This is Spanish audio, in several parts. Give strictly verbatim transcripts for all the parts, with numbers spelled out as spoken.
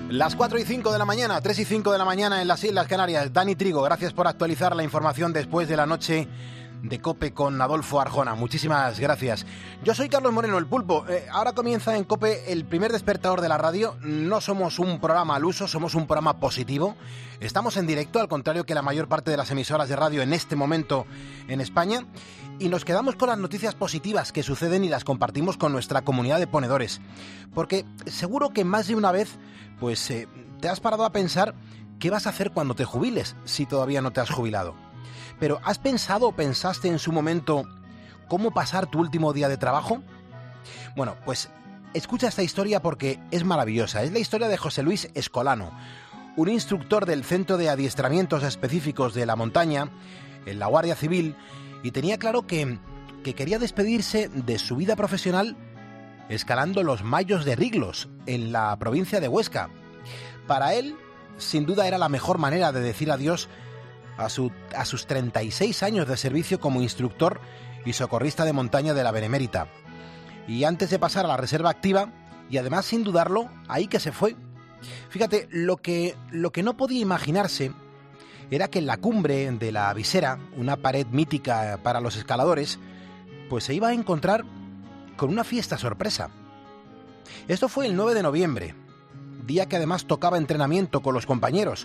Las cuatro y cinco de la mañana, tres y cinco de la mañana en las Islas Canarias. Dani Trigo, gracias por actualizar la información después de la noche de COPE con Adolfo Arjona. Muchísimas gracias. Yo soy Carlos Moreno, el Pulpo. Eh, ahora comienza en COPE el primer despertador de la radio. No somos un programa al uso, somos un programa positivo. Estamos en directo, al contrario que la mayor parte de las emisoras de radio en este momento en España. Y nos quedamos con las noticias positivas que suceden y las compartimos con nuestra comunidad de ponedores. Porque seguro que más de una vez pues eh, te has parado a pensar qué vas a hacer cuando te jubiles, si todavía no te has jubilado. Pero ¿has pensado o pensaste en su momento cómo pasar tu último día de trabajo? Bueno, pues escucha esta historia porque es maravillosa. Es la historia de José Luis Escolano, un instructor del Centro de Adiestramientos Específicos de la Montaña, en la Guardia Civil, y tenía claro que, que quería despedirse de su vida profesional escalando los Mayos de Riglos, en la provincia de Huesca. Para él, sin duda, era la mejor manera de decir adiós a, su, a sus treinta y seis años de servicio como instructor y socorrista de montaña de la Benemérita. Y antes de pasar a la reserva activa, y además sin dudarlo, ahí que se fue. Fíjate, lo que, lo que no podía imaginarse era que en la cumbre de la Visera, una pared mítica para los escaladores, pues se iba a encontrar con una fiesta sorpresa. Esto fue el nueve de noviembre, día que además tocaba entrenamiento con los compañeros.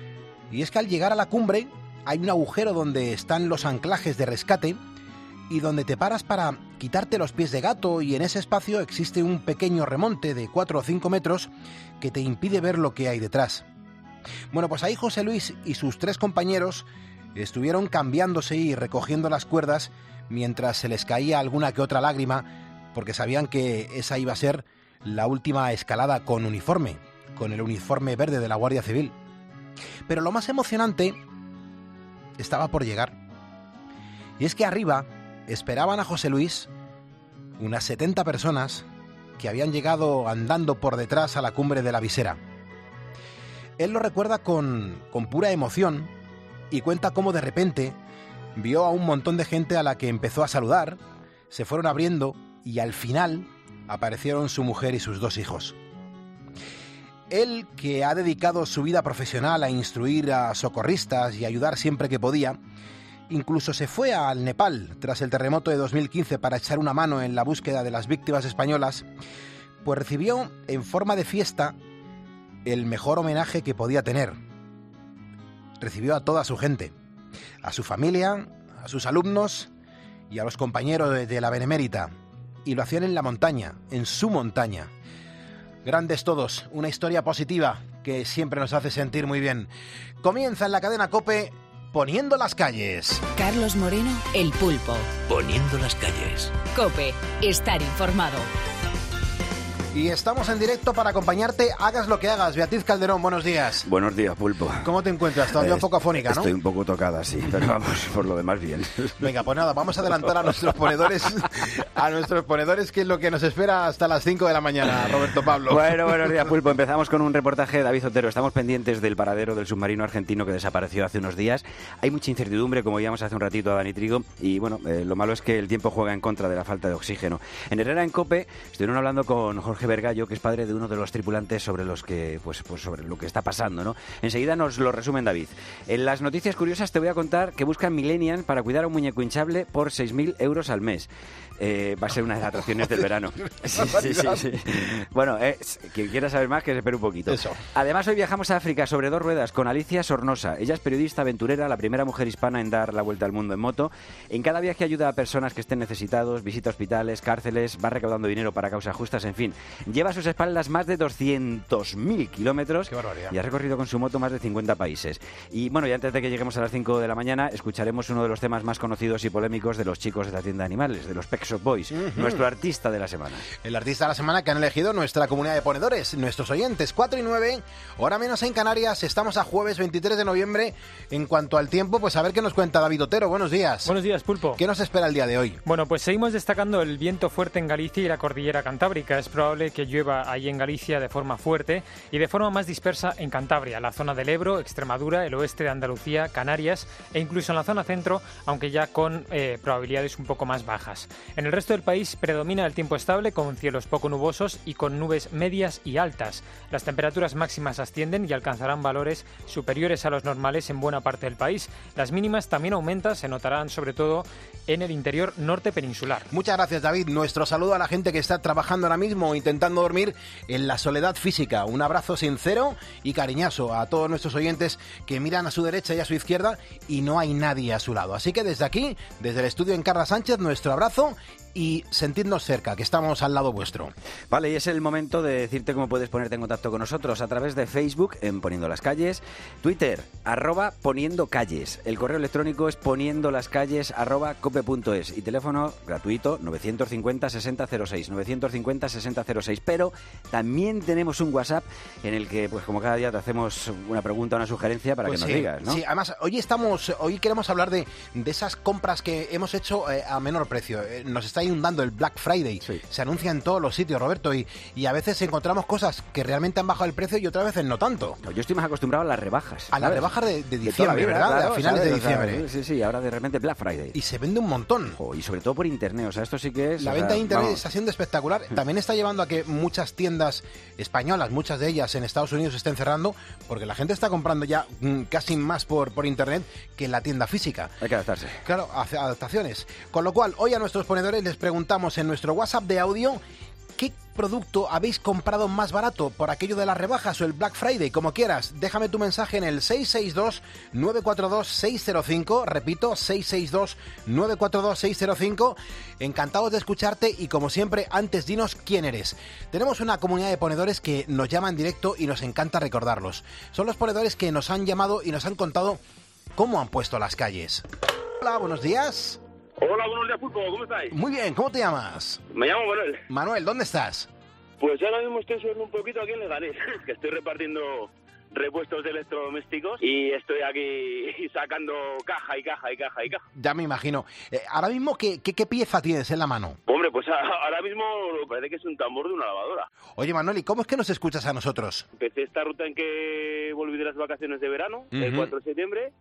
Y es que al llegar a la cumbre hay un agujero donde están los anclajes de rescate y donde te paras para quitarte los pies de gato, y en ese espacio existe un pequeño remonte de cuatro o cinco metros que te impide ver lo que hay detrás. Bueno, pues ahí José Luis y sus tres compañeros estuvieron cambiándose y recogiendo las cuerdas mientras se les caía alguna que otra lágrima, porque sabían que esa iba a ser la última escalada con uniforme, con el uniforme verde de la Guardia Civil. Pero lo más emocionante estaba por llegar. Y es que arriba esperaban a José Luis unas setenta personas que habían llegado andando por detrás a la cumbre de la Visera. Él lo recuerda con, con pura emoción y cuenta cómo de repente vio a un montón de gente a la que empezó a saludar, se fueron abriendo y al final aparecieron su mujer y sus dos hijos. Él, que ha dedicado su vida profesional a instruir a socorristas y ayudar siempre que podía, incluso se fue al Nepal tras el terremoto de dos mil quince para echar una mano en la búsqueda de las víctimas españolas, pues recibió en forma de fiesta el mejor homenaje que podía tener. Recibió a toda su gente, a su familia, a sus alumnos y a los compañeros de, de la Benemérita, y lo hacían en la montaña, en su montaña. Grandes todos, una historia positiva que siempre nos hace sentir muy bien. Comienza en la cadena COPE Poniendo las calles. Carlos Moreno, el Pulpo. Poniendo las calles. COPE, estar informado. Y estamos en directo para acompañarte, hagas lo que hagas. Beatriz Calderón, buenos días. Buenos días, Pulpo. ¿Cómo te encuentras? Todavía un poco afónica, ¿no? Estoy un poco tocada, sí, pero vamos, por lo demás bien. Venga, pues nada, vamos a adelantar a nuestros ponedores, a nuestros ponedores, que es lo que nos espera hasta las cinco de la mañana, Roberto Pablo. Bueno, buenos días, Pulpo. Empezamos con un reportaje de David Otero. Estamos pendientes del paradero del submarino argentino que desapareció hace unos días. Hay mucha incertidumbre, como veíamos hace un ratito a Dani Trigo, y bueno, eh, lo malo es que el tiempo juega en contra de la falta de oxígeno. En Herrera, en COPE, estuvieron hablando con Jorge Vergallo, que es padre de uno de los tripulantes, sobre los que pues, pues sobre lo que está pasando, ¿no? Enseguida nos lo resumen David. En las noticias curiosas te voy a contar que buscan millennials para cuidar a un muñeco hinchable por seis mil euros al mes. Eh, va a ser una de las atracciones del verano. Sí, sí, sí, sí. Bueno, eh, quien quiera saber más, que se espere un poquito. Eso. Además, hoy viajamos a África sobre dos ruedas con Alicia Sornosa. Ella es periodista aventurera, la primera mujer hispana en dar la vuelta al mundo en moto. En cada viaje ayuda a personas que estén necesitados, visita hospitales, cárceles, va recaudando dinero para causas justas, en fin. Lleva a sus espaldas más de doscientos mil kilómetros. Qué barbaridad. Y ha recorrido con su moto más de cincuenta países. Y bueno, y antes de que lleguemos a las cinco de la mañana, escucharemos uno de los temas más conocidos y polémicos de los chicos de la tienda de animales, de los Pet Shop Boys. Uh-huh. Nuestro artista de la semana. El artista de la semana que han elegido nuestra comunidad de ponedores, nuestros oyentes. Cuatro y nueve, hora menos en Canarias. Estamos a jueves veintitrés de noviembre. En cuanto al tiempo, pues a ver qué nos cuenta David Otero. Buenos días. Buenos días, Pulpo. ¿Qué nos espera el día de hoy? Bueno, pues seguimos destacando el viento fuerte en Galicia y la cordillera cantábrica. Es probable probable que llueva ahí en Galicia de forma fuerte y de forma más dispersa en Cantabria, la zona del Ebro, Extremadura, el oeste de Andalucía, Canarias e incluso en la zona centro, aunque ya con eh, probabilidades un poco más bajas. En el resto del país predomina el tiempo estable con cielos poco nubosos y con nubes medias y altas. Las temperaturas máximas ascienden y alcanzarán valores superiores a los normales en buena parte del país. Las mínimas también aumentan, se notarán sobre todo en el interior norte peninsular. Muchas gracias, David. Nuestro saludo a la gente que está trabajando ahora mismo intentando dormir en la soledad física. Un abrazo sincero y cariñoso a todos nuestros oyentes que miran a su derecha y a su izquierda y no hay nadie a su lado. Así que desde aquí, desde el estudio en Carla Sánchez, nuestro abrazo y sentidnos cerca, que estamos al lado vuestro. Vale, y es el momento de decirte cómo puedes ponerte en contacto con nosotros a través de Facebook en Poniendo las Calles, Twitter, arroba Poniendo Calles, el correo electrónico es poniendo las calles arroba cope punto es y teléfono gratuito novecientos cincuenta sesenta cero seis, novecientos cincuenta sesenta cero seis, pero también tenemos un WhatsApp en el que, pues como cada día te hacemos una pregunta, una sugerencia para Pues que sí, nos digas, ¿no? Sí, además, hoy estamos, hoy queremos hablar de, de esas compras que hemos hecho eh, a menor precio. Eh, nos está inundando el Black Friday. Sí. Se anuncia en todos los sitios, Roberto, y, y a veces encontramos cosas que realmente han bajado el precio y otras veces no tanto. Yo estoy más acostumbrado a las rebajas. A las rebajas de, de diciembre, de vida, ¿verdad? Claro, a finales ¿sabes? de diciembre. O sea, sí, sí, ahora de repente Black Friday. Y se vende un montón. Oh, y sobre todo por internet, o sea, esto sí que es... La o venta sea, de internet vamos. está siendo espectacular. También está llevando a que muchas tiendas españolas, muchas de ellas en Estados Unidos, estén cerrando porque la gente está comprando ya mm, casi más por, por internet que en la tienda física. Hay que adaptarse. Claro, hace adaptaciones. Con lo cual, hoy a nuestros ponedores les preguntamos en nuestro WhatsApp de audio ¿qué producto habéis comprado más barato por aquello de las rebajas o el Black Friday? Como quieras, déjame tu mensaje en el seis seis dos nueve cuatro dos seis cero cinco, repito, seis seis dos nueve cuatro dos seis cero cinco. Encantados de escucharte y como siempre, antes dinos quién eres. Tenemos una comunidad de ponedores que nos llaman en directo y nos encanta recordarlos. Son los ponedores que nos han llamado y nos han contado cómo han puesto las calles. Hola, buenos días. Hola, buenos días, Pulpo, ¿cómo estáis? Muy bien, ¿cómo te llamas? Me llamo Manuel. Manuel, ¿dónde estás? Pues ahora mismo estoy subiendo un poquito aquí en Leganés, que estoy repartiendo repuestos de electrodomésticos y estoy aquí sacando caja y caja y caja y caja. Ya me imagino. Eh, ahora mismo, ¿qué, qué, ¿qué pieza tienes en la mano? Hombre, pues a- ahora mismo parece que es un tambor de una lavadora. Oye, Manuel, ¿y cómo es que nos escuchas a nosotros? Empecé esta ruta en que volví de las vacaciones de verano, el Ujú. cuatro de septiembre,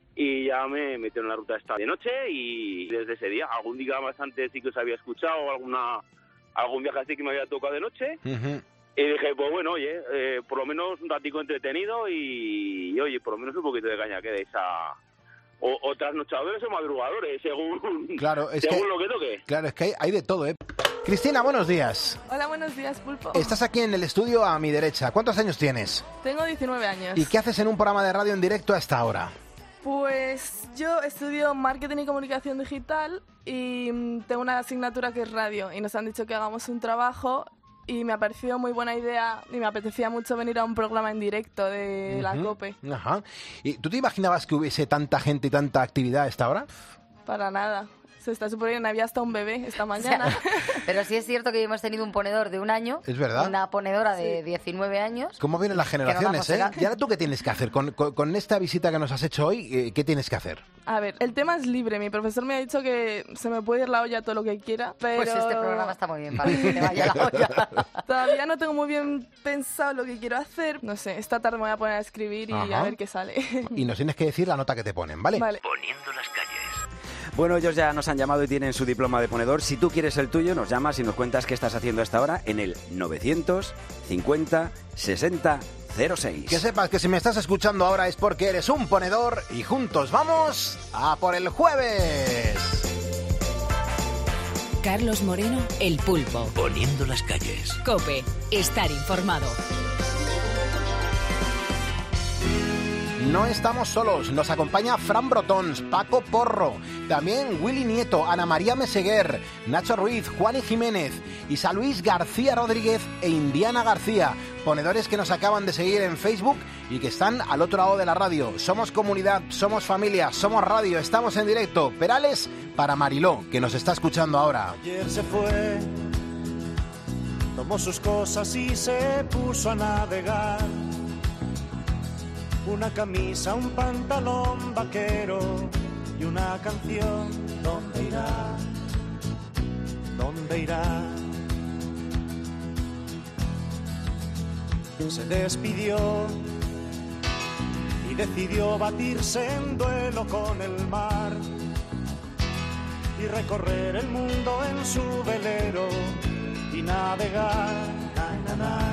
y ya me metí en la ruta esta de noche y desde ese día, algún día más antes sí que os había escuchado, alguna algún viaje así que me había tocado de noche. Uh-huh. Y dije, pues bueno, oye, eh, por lo menos un ratico entretenido y, y, oye, por lo menos un poquito de caña que deis a... O, o trasnochadores o madrugadores, según, Claro, es según que- lo que toque. Claro, es que hay, hay de todo, ¿eh? Cristina, buenos días. Hola, buenos días, Pulpo. Estás aquí en el estudio a mi derecha. ¿Cuántos años tienes? Tengo diecinueve años. ¿Y qué haces en un programa de radio en directo a esta hora? Pues yo estudio marketing y comunicación digital y mm, tengo una asignatura que es radio y nos han dicho que hagamos un trabajo y me ha parecido muy buena idea y me apetecía mucho venir a un programa en directo de la Ujú. COPE. Ajá. ¿Y tú te imaginabas que hubiese tanta gente y tanta actividad a esta hora? Para nada. Se está suponiendo, había hasta un bebé esta mañana. Pero sí es cierto que hemos tenido un ponedor de un año. Es verdad. Una ponedora de Sí. diecinueve años. ¿Cómo vienen las Que no generaciones, eh? damos el- ¿Y ahora tú qué tienes que hacer? Con, con- con esta visita que nos has hecho hoy, eh, ¿qué tienes que hacer? A ver, el tema es libre. Mi profesor me ha dicho que se me puede ir la olla todo lo que quiera, pero... Pues este programa está muy bien para que se te vaya la olla. Todavía no tengo muy bien pensado lo que quiero hacer. No sé, esta tarde me voy a poner a escribir y Ajá. a ver qué sale. Y nos tienes que decir la nota que te ponen, ¿vale? Vale. Poniendo las calles. Bueno, ellos ya nos han llamado y tienen su diploma de ponedor. Si tú quieres el tuyo, nos llamas y nos cuentas qué estás haciendo a esta hora en el novecientos cincuenta sesenta cero seis. Que sepas que si me estás escuchando ahora es porque eres un ponedor y juntos vamos a por el jueves. Carlos Moreno, El Pulpo. Poniendo las calles. COPE. Estar informado. No estamos solos, nos acompaña Fran Brotons, Paco Porro, también Willy Nieto, Ana María Meseguer, Nacho Ruiz, Juan y Jiménez, Isa Luis García Rodríguez e Indiana García, ponedores que nos acaban de seguir en Facebook y que están al otro lado de la radio. Somos comunidad, somos familia, somos radio, estamos en directo. Perales para Mariló, que nos está escuchando ahora. Ayer se fue, tomó sus cosas y se puso a navegar. Una camisa, un pantalón vaquero y una canción. ¿Dónde irá? ¿Dónde irá? se despidió y decidió batirse en duelo con el mar y recorrer el mundo en su velero y navegar, na, na, na,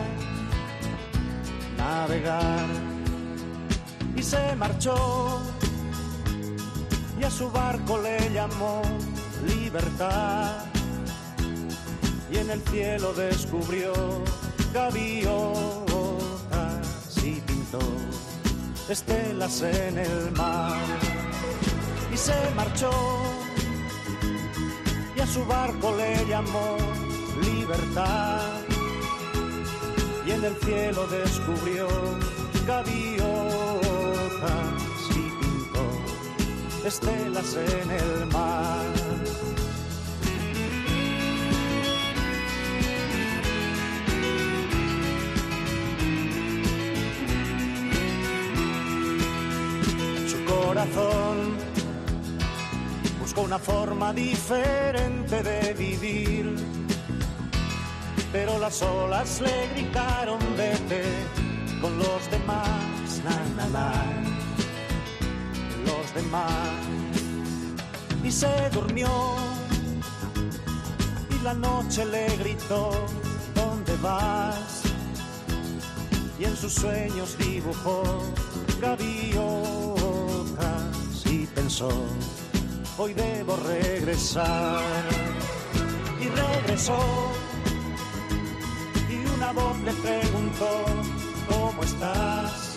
navegar. Y se marchó y a su barco le llamó Libertad y en el cielo descubrió gaviotas y pintó estelas en el mar. Y se marchó y a su barco le llamó Libertad y en el cielo descubrió gaviotas y pintó estelas en el mar. Su corazón buscó una forma diferente de vivir, pero las olas le gritaron vete con los demás, na, na, na, los demás. Y se durmió y la noche le gritó ¿dónde vas? Y en sus sueños dibujó gaviotas y pensó hoy debo regresar. Y regresó y una voz le preguntó ¿cómo estás?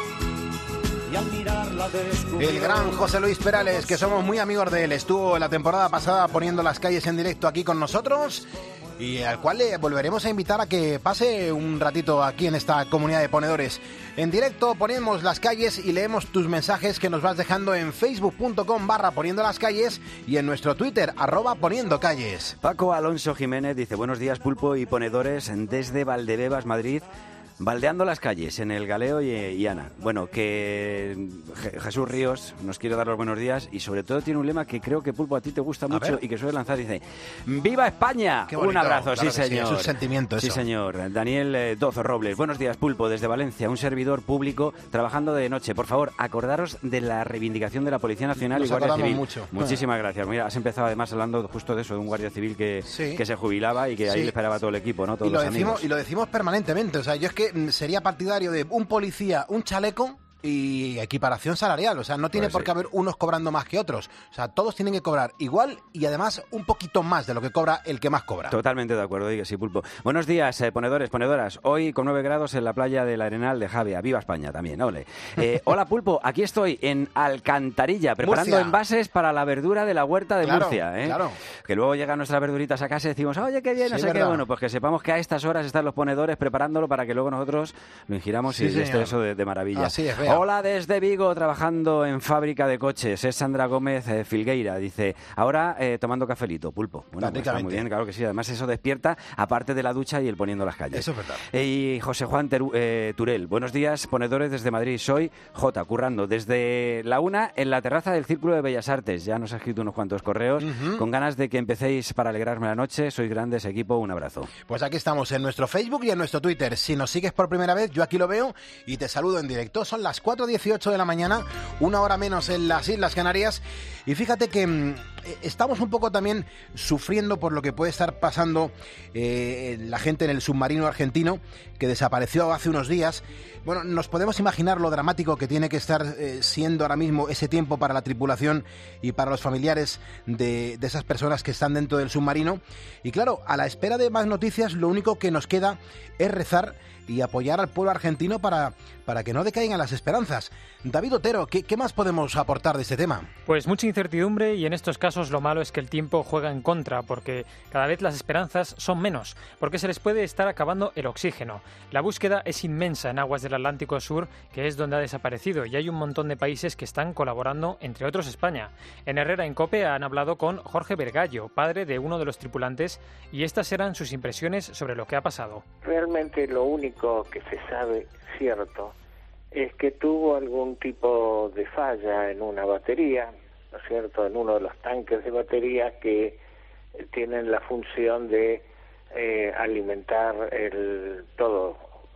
Y al mirarla descubrió... El gran José Luis Perales, que somos muy amigos de él, estuvo la temporada pasada poniendo las calles en directo aquí con nosotros y al cual le volveremos a invitar a que pase un ratito aquí en esta comunidad de ponedores. En directo ponemos las calles y leemos tus mensajes que nos vas dejando en facebook.com barra poniendo las calles y en nuestro Twitter, arroba poniendo calles. Paco Alonso Jiménez dice, buenos días Pulpo y ponedores desde Valdebebas, Madrid. Baldeando las calles en el Galeo y, y Ana. Bueno, que Jesús Ríos nos quiere dar los buenos días y sobre todo tiene un lema que creo que Pulpo a ti te gusta mucho y que suele lanzar. Dice, ¡Viva España! Qué bonito, un abrazo, claro sí que señor. Sí, es un sentimiento eso. Sí señor. Daniel eh, Dozo Robles, buenos días Pulpo, desde Valencia, un servidor público trabajando de noche. Por favor, acordaros de la reivindicación de la Policía Nacional Nos y Guardia Civil. mucho. Muchísimas bueno. gracias. Mira, has empezado además hablando justo de eso, de un Guardia Civil que, sí. que se jubilaba y que ahí sí. le esperaba todo el equipo, ¿no? Todos y lo los decimos amigos. Y lo decimos permanentemente. O sea, yo es que sería partidario de un policía, un chaleco y equiparación salarial. O sea, no tiene Pues por sí. qué haber unos cobrando más que otros. O sea, todos tienen que cobrar igual y además un poquito más de lo que cobra el que más cobra. Totalmente de acuerdo, diga sí, Pulpo. Buenos días, eh, ponedores, ponedoras. Hoy con nueve grados en la playa del Arenal de Javia. Viva España también, ole. Eh, hola, Pulpo, aquí estoy en Alcantarilla, preparando Murcia. envases para la verdura de la huerta de Claro, Murcia. ¿eh? claro. Que luego llegan nuestras verduritas a casa y decimos, oye, qué bien, no Sí, sé qué. verdad. Bueno, pues que sepamos que a estas horas están los ponedores preparándolo para que luego nosotros lo ingiramos Sí, y esté señor. eso de, de maravilla. Así es, vea. Hola desde Vigo, trabajando en fábrica de coches. Es Sandra Gómez eh, Filgueira. Dice, ahora eh, tomando cafelito, Pulpo. Bueno, pues está muy Prácticamente. bien, claro que sí. Además eso despierta, aparte de la ducha y el poniendo las calles. Eso es verdad. Eh, Y José Juan Teru- eh, Turel. Buenos días, ponedores desde Madrid. Soy J, currando desde la una en la terraza del Círculo de Bellas Artes. Ya nos ha escrito unos cuantos correos Ujú. con ganas de que empecéis para alegrarme la noche. Sois grandes, equipo. Un abrazo. Pues aquí estamos en nuestro Facebook y en nuestro Twitter. Si nos sigues por primera vez, yo aquí lo veo y te saludo en directo. Son las cuatro dieciocho de la mañana, una hora menos en las Islas Canarias. Y fíjate que mmm, estamos un poco también sufriendo por lo que puede estar pasando eh, la gente en el submarino argentino que desapareció hace unos días. Bueno, nos podemos imaginar lo dramático que tiene que estar eh, siendo ahora mismo ese tiempo para la tripulación y para los familiares de, de esas personas que están dentro del submarino. Y claro, a la espera de más noticias, lo único que nos queda es rezar y apoyar al pueblo argentino para, para que no decaigan las esperanzas. David Otero, ¿qué, ¿qué más podemos aportar de este tema? Pues mucha incertidumbre y en estos casos lo malo es que el tiempo juega en contra porque cada vez las esperanzas son menos, porque se les puede estar acabando el oxígeno. La búsqueda es inmensa en aguas del Atlántico Sur, que es donde ha desaparecido, y hay un montón de países que están colaborando, entre otros España. En Herrera en COPE han hablado con Jorge Vergallo, padre de uno de los tripulantes, y estas eran sus impresiones sobre lo que ha pasado. Realmente lo único que se sabe cierto es que tuvo algún tipo de falla en una batería, ¿no es cierto?, en uno de los tanques de batería que tienen la función de eh, alimentar el todo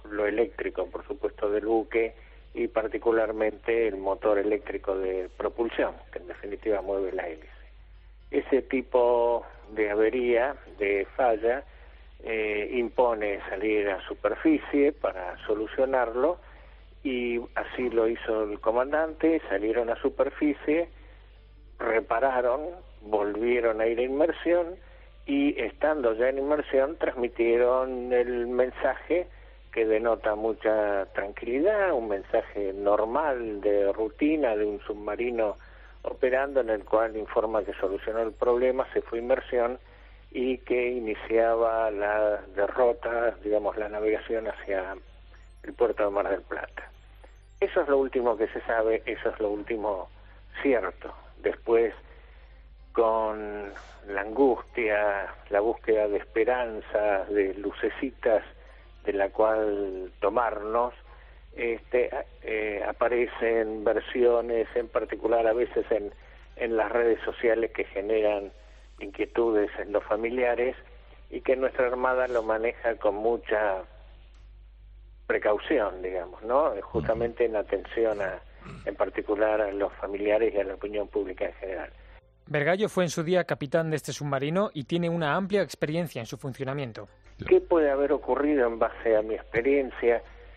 lo eléctrico, por supuesto, del buque y particularmente el motor eléctrico de propulsión, que en definitiva mueve la hélice. Ese tipo de avería, de falla, eh, impone salir a superficie para solucionarlo, y así lo hizo el comandante. Salieron a superficie, repararon, volvieron a ir a inmersión, y estando ya en inmersión transmitieron el mensaje que denota mucha tranquilidad, un mensaje normal de rutina de un submarino operando, en el cual informa que solucionó el problema, se fue a inmersión y que iniciaba la derrota, digamos, la navegación hacia el puerto de Mar del Plata. Eso es lo último que se sabe, eso es lo último cierto. Después, con la angustia, la búsqueda de esperanzas, de lucecitas de la cual tomarnos, este, eh, aparecen versiones, en particular a veces en, en las redes sociales, que generan inquietudes en los familiares, y que nuestra Armada lo maneja con mucha precaución, digamos, ¿no? Justamente en atención a, en particular a los familiares y a la opinión pública en general. Vergallo fue en su día capitán de este submarino y tiene una amplia experiencia en su funcionamiento. ¿Qué puede haber ocurrido en base a mi experiencia?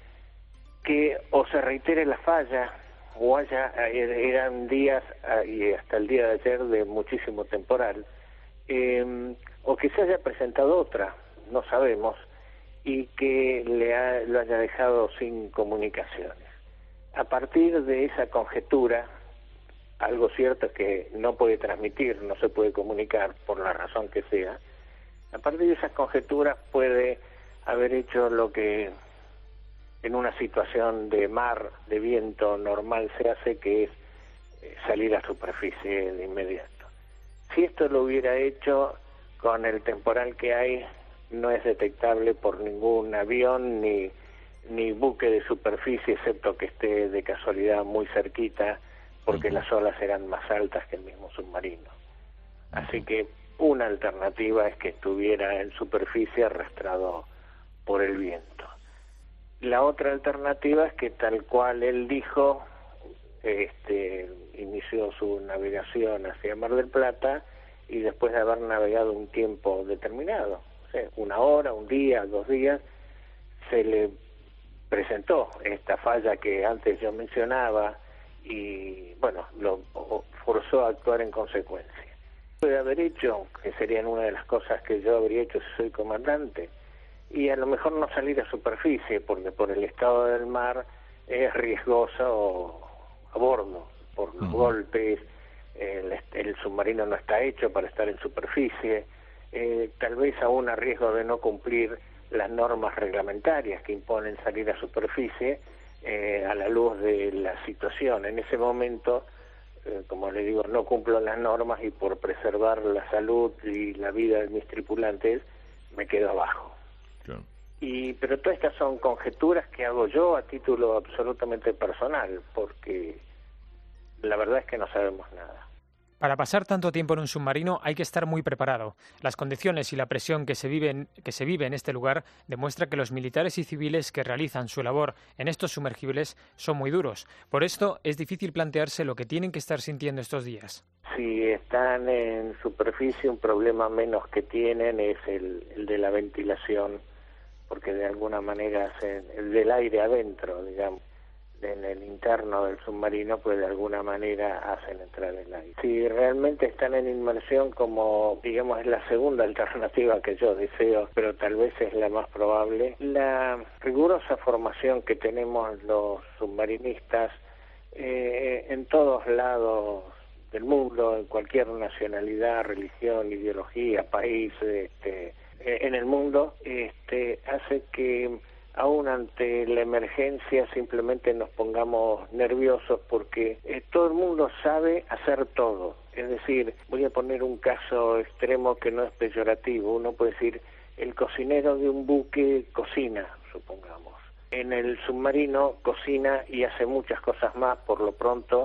Que o se reitere la falla, o haya, eran días, y hasta el día de ayer, de muchísimo temporal, eh, o que se haya presentado otra, no sabemos, y que le ha, lo haya dejado sin comunicaciones. A partir de esa conjetura, algo cierto es que no puede transmitir, no se puede comunicar por la razón que sea, a partir de esas conjeturas puede haber hecho lo que en una situación de mar, de viento normal se hace, que es salir a superficie de inmediato. Si esto lo hubiera hecho con el temporal que hay, no es detectable por ningún avión ni, ni buque de superficie, excepto que esté de casualidad muy cerquita, porque las olas eran más altas que el mismo submarino. Así que una alternativa es que estuviera en superficie arrastrado por el viento. La otra alternativa es que, tal cual él dijo, este, inició su navegación hacia Mar del Plata, y después de haber navegado un tiempo determinado, o sea, una hora, un día, dos días, se le presentó esta falla que antes yo mencionaba, y bueno, lo forzó a actuar en consecuencia. Puede haber hecho, que serían una de las cosas que yo habría hecho si soy comandante, y a lo mejor no salir a superficie, porque por el estado del mar es riesgoso a bordo, por los uh-huh. golpes, el, el submarino no está hecho para estar en superficie, eh, tal vez aún a riesgo de no cumplir las normas reglamentarias que imponen salir a superficie, eh, a la luz de la situación. En ese momento, eh, como le digo, no cumplo las normas, y por preservar la salud y la vida de mis tripulantes me quedo abajo. Claro. Y pero todas estas son conjeturas que hago yo a título absolutamente personal, porque la verdad es que no sabemos nada. Para pasar tanto tiempo en un submarino hay que estar muy preparado. Las condiciones y la presión que se vive en, que se vive en este lugar demuestra que los militares y civiles que realizan su labor en estos sumergibles son muy duros. Por esto es difícil plantearse lo que tienen que estar sintiendo estos días. Si están en superficie, un problema menos que tienen es el, el de la ventilación, porque de alguna manera hacen el del aire adentro, digamos, en el interno del submarino, pues de alguna manera hacen entrar el aire. Si realmente están en inmersión, como digamos es la segunda alternativa que yo deseo, pero tal vez es la más probable, la rigurosa formación que tenemos los submarinistas eh, en todos lados del mundo, en cualquier nacionalidad, religión, ideología, país, este, eh, en el mundo, este, hace que aún ante la emergencia simplemente nos pongamos nerviosos, porque eh, todo el mundo sabe hacer todo. Es decir, voy a poner un caso extremo que no es peyorativo. Uno puede decir, el cocinero de un buque cocina, supongamos. En el submarino cocina y hace muchas cosas más. Por lo pronto,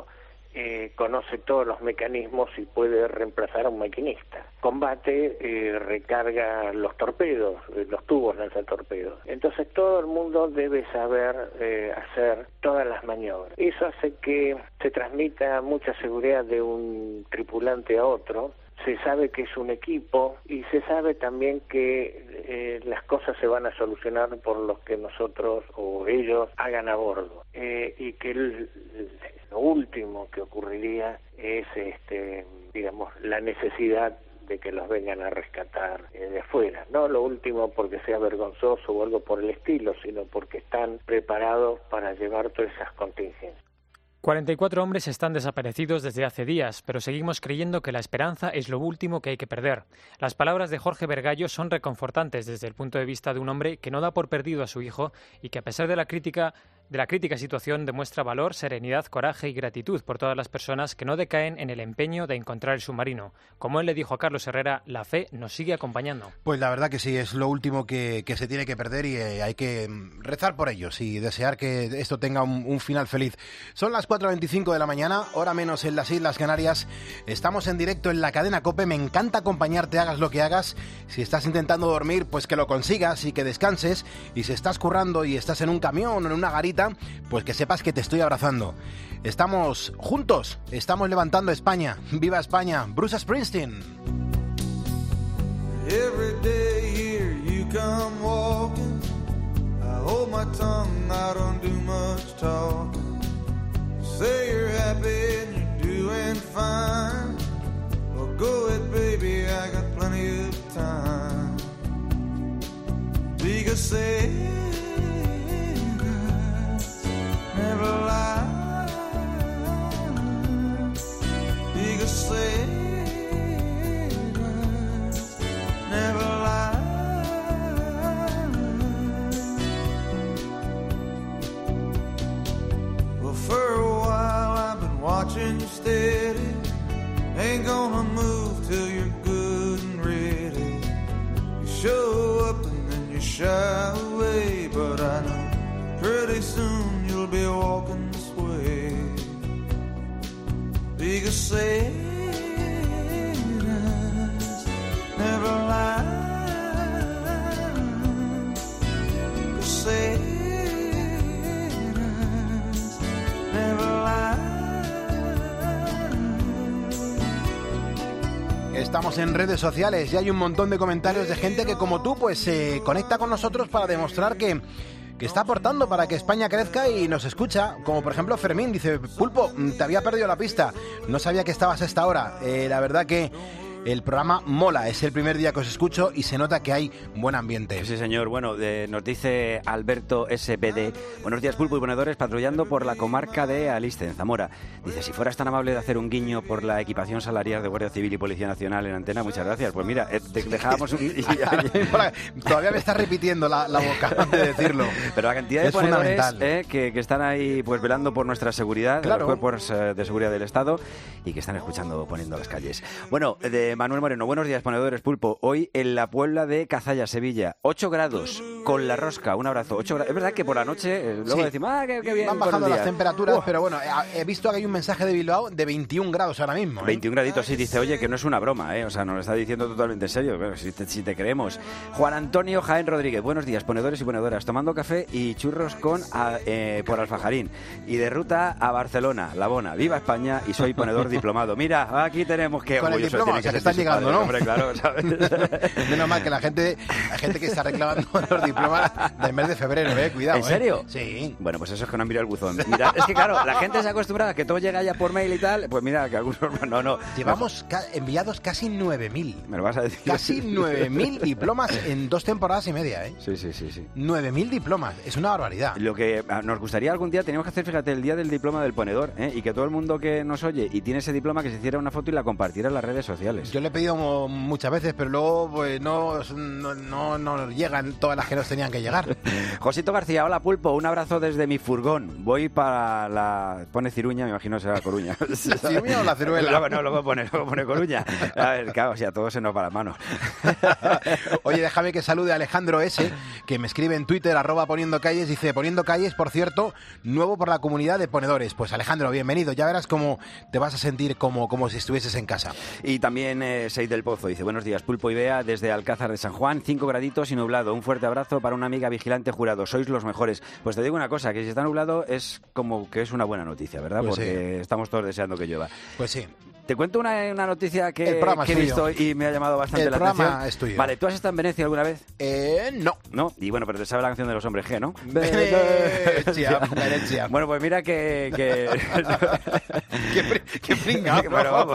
eh, conoce todos los mecanismos y puede reemplazar a un maquinista. Combate, eh, recarga los torpedos, eh, los tubos lanzatorpedos. Entonces todo el mundo debe saber eh, hacer todas las maniobras. Eso hace que se transmita mucha seguridad de un tripulante a otro. Se sabe que es un equipo y se sabe también que eh, las cosas se van a solucionar por lo que nosotros o ellos hagan a bordo. Eh, y que el, lo último que ocurriría es, este, digamos, la necesidad de que los vengan a rescatar eh, de afuera. No lo último porque sea vergonzoso o algo por el estilo, sino porque están preparados para llevar todas esas contingencias. cuarenta y cuatro hombres están desaparecidos desde hace días, pero seguimos creyendo que la esperanza es lo último que hay que perder. Las palabras de Jorge Vergallo son reconfortantes desde el punto de vista de un hombre que no da por perdido a su hijo y que a pesar de la crítica de la crítica situación demuestra valor, serenidad, coraje y gratitud por todas las personas que no decaen en el empeño de encontrar el submarino. Como él le dijo a Carlos Herrera, la fe nos sigue acompañando. Pues la verdad que sí, es lo último que, que se tiene que perder y eh, hay que rezar por ellos y desear que esto tenga un, un final feliz. Son las cuatro veinticinco de la mañana, hora menos en las Islas Canarias. Estamos en directo en la cadena COPE. Me encanta acompañarte, hagas lo que hagas. Si estás intentando dormir, pues que lo consigas y que descanses. Y si estás currando y estás en un camión o en una garita, pues que sepas que te estoy abrazando. Estamos juntos, estamos levantando España. ¡Viva España! Bruce Springsteen. Every day here you come walking. I hold my tongue, I don't do much talking. Say you're happy and you're doing fine. Well, go ahead, baby, I got plenty of time. We could say never lie. You could say never lie. Well, for a while I've been watching you steady. Ain't gonna move till you're good and ready. You show up and then you shy away, but I know pretty soon you'll be walking this way. You could say never lie. You could say never lie. Estamos en redes sociales y hay un montón de comentarios de gente que como tú pues se eh, conecta con nosotros para demostrar que que está aportando para que España crezca y nos escucha, como por ejemplo Fermín, dice: Pulpo, te había perdido la pista, no sabía que estabas a esta hora. Eh, la verdad que el programa mola, es el primer día que os escucho y se nota que hay buen ambiente. Sí, señor. Bueno, eh, nos dice Alberto S B D: buenos días, Pulpo y ponedores, patrullando por la comarca de Aliste, en Zamora. Dice: si fueras tan amable de hacer un guiño por la equipación salarial de Guardia Civil y Policía Nacional en antena, muchas gracias. Pues mira, eh, te dejábamos un... Todavía me estás repitiendo la, la boca de decirlo. Pero la cantidad de es ponedores eh, que, que están ahí pues velando por nuestra seguridad, claro, los cuerpos eh, de seguridad del Estado, y que están escuchando Poniendo las Calles. Bueno, de Manuel Moreno: buenos días, ponedores, Pulpo. Hoy en la Puebla de Cazalla, Sevilla, ocho grados, con la rosca. Un abrazo. ocho grados. Es verdad que por la noche, eh, luego sí, decimos, ah, qué, qué bien. Van bajando las temperaturas, uh. pero bueno, he visto que hay un mensaje de Bilbao de veintiún grados ahora mismo. ¿eh? veintiún graditos, sí, dice, oye, que no es una broma, ¿eh? O sea, nos lo está diciendo totalmente en serio, pero si te, si te creemos. Juan Antonio Jaén Rodríguez: buenos días, ponedores y ponedoras, tomando café y churros con a, eh, por Alfajarín, y de ruta a Barcelona, La Bona. Viva España, y soy ponedor diplomado. Mira, aquí tenemos que... Con el diploma, o sea, que están llegando, padre, ¿no? Hombre, claro, ¿sabes? Menos mal que la gente, hay gente que está reclamando los diplomas del mes de febrero, ¿eh? Cuidado. ¿En serio? ¿eh? Sí. Bueno, pues eso es que no han mirado el buzón. Mira, es que claro, la gente se acostumbra a que todo llega ya por mail y tal. Pues mira, que algunos... No, no. Llevamos ca- enviados casi nueve mil. Me lo vas a decir. Casi nueve mil diplomas en dos temporadas y media, ¿eh? Sí, sí, sí, sí. nueve mil diplomas. Es una barbaridad. Lo que nos gustaría algún día, teníamos que hacer, fíjate, el día del diploma del ponedor, ¿eh? Y que todo el mundo que nos oye y tiene ese diploma, que se hiciera una foto y la compartiera en las redes sociales. Yo le he pedido muchas veces, pero luego pues, no, no, no, no llegan todas las que nos tenían que llegar. Josito García, hola Pulpo, un abrazo desde mi furgón. Voy para la... Pone Ciruña, me imagino será la Coruña. ¿La Ciruña o la Ciruela? No, no, luego pone, luego pone Coruña. A ver, claro, o sea, todo se nos va a las manos. Oye, déjame que salude a Alejandro S., que me escribe en Twitter, arroba Poniendo Calles, dice, Poniendo Calles, por cierto, nuevo por la comunidad de ponedores. Pues Alejandro, bienvenido, ya verás cómo te vas a sentir como, como si estuvieses en casa. Y también eh, Seid del Pozo dice, buenos días, Pulpo y Bea, desde Alcázar de San Juan, cinco graditos y nublado. Un fuerte abrazo para una amiga vigilante jurado, sois los mejores. Pues te digo una cosa, que si está nublado es como que es una buena noticia, ¿verdad? Pues porque sí. Estamos todos deseando que llueva. Pues sí. Te cuento una, una noticia que, que he es visto y me ha llamado bastante el la atención. El programa es tuyo. Vale, ¿tú has estado en Venecia alguna vez? Eh, no. No, y bueno, pero te sabes la canción de los hombres G, ¿no? Venecia, Venecia. Bueno, pues mira que... que... qué, qué pringao. Bueno, vamos.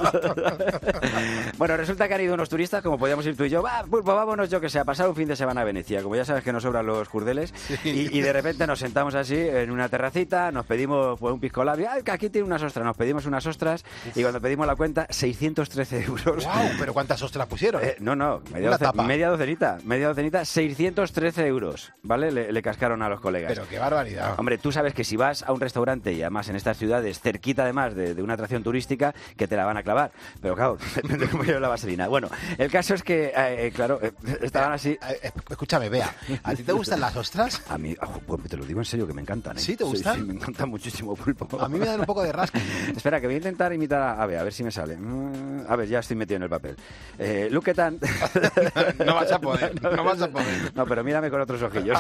Bueno, resulta que han ido unos turistas, como podíamos ir tú y yo, va, Pulpo, vámonos, yo que sé, a pasar un fin de semana a Venecia. Como ya sabes que nos sobran los jurdeles. Sí. Y, y de repente nos sentamos así en una terracita, nos pedimos pues, un pisco labio. Ay, que aquí tiene unas ostras. Nos pedimos unas ostras y cuando pedimos la cuenta, seiscientos trece euros. ¡Wow! ¿Pero cuántas ostras pusieron? Eh, no, no, media, doce, media docenita. Media docenita, seiscientos trece euros, ¿vale? Le, le cascaron a los colegas. Pero qué barbaridad. Hombre, tú sabes que si vas a un restaurante y además en estas ciudades, cerquita además de, de una atracción turística, que te la van a clavar. Pero claro, depende de cómo lleve la vaselina. Bueno, el caso es que, eh, claro, eh, estaban así... Eh, escúchame, Bea, ¿a ti te gustan las ostras? A mí, oh, pues te lo digo en serio, que me encantan, ¿eh? ¿Sí te gustan? Sí, sí, me encantan muchísimo, Pulpo. A mí me dan un poco de rasca. Espera, que voy a intentar imitar a, a Bea, a ver si me sale. A ver, ya estoy metido en el papel. Eh, look at tan... No vas a poder, no vas a poder. No, pero mírame con otros ojillos.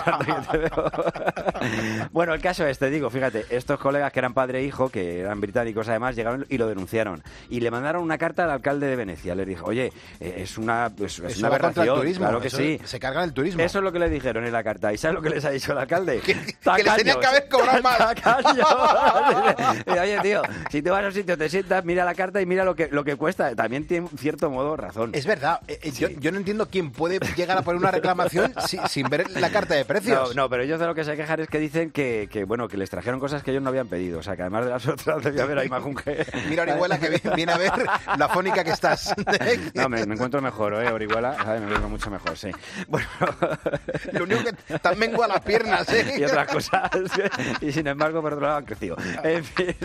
Bueno, el caso es, te digo, fíjate, estos colegas que eran padre e hijo, que eran británicos además, llegaron y lo denunciaron. Y le mandaron una carta al alcalde de Venecia. Les dijo, oye, eh, es una, es, es una aberración. El turismo, claro que eso, sí. Se cargan el turismo. Eso es lo que le dijeron en la carta. ¿Y sabes lo que les ha dicho el alcalde? Que, que les tenían que haber cobrado más. Y, oye, tío, si te vas a un sitio, te sientas, mira la carta y mira lo que, lo que cuesta. También tiene en cierto modo razón. Es verdad. Eh, sí. yo, yo no entiendo quién puede llegar a poner una reclamación si, sin ver la carta de precios. No, no, pero ellos de lo que se quejan es que dicen que, que, bueno, que les trajeron cosas que ellos no habían pedido. O sea, que además de las otras debía haber ahí más un G. Mira, Orihuela, que viene a ver la fónica que estás. No, me, me encuentro mejor, ¿eh, Orihuela? ¿Sabes? Me encuentro mucho mejor, sí. Bueno. Lo único que están mengua las piernas, ¿eh? Y otras cosas. Y sin embargo, por otro lado, han crecido. En fin.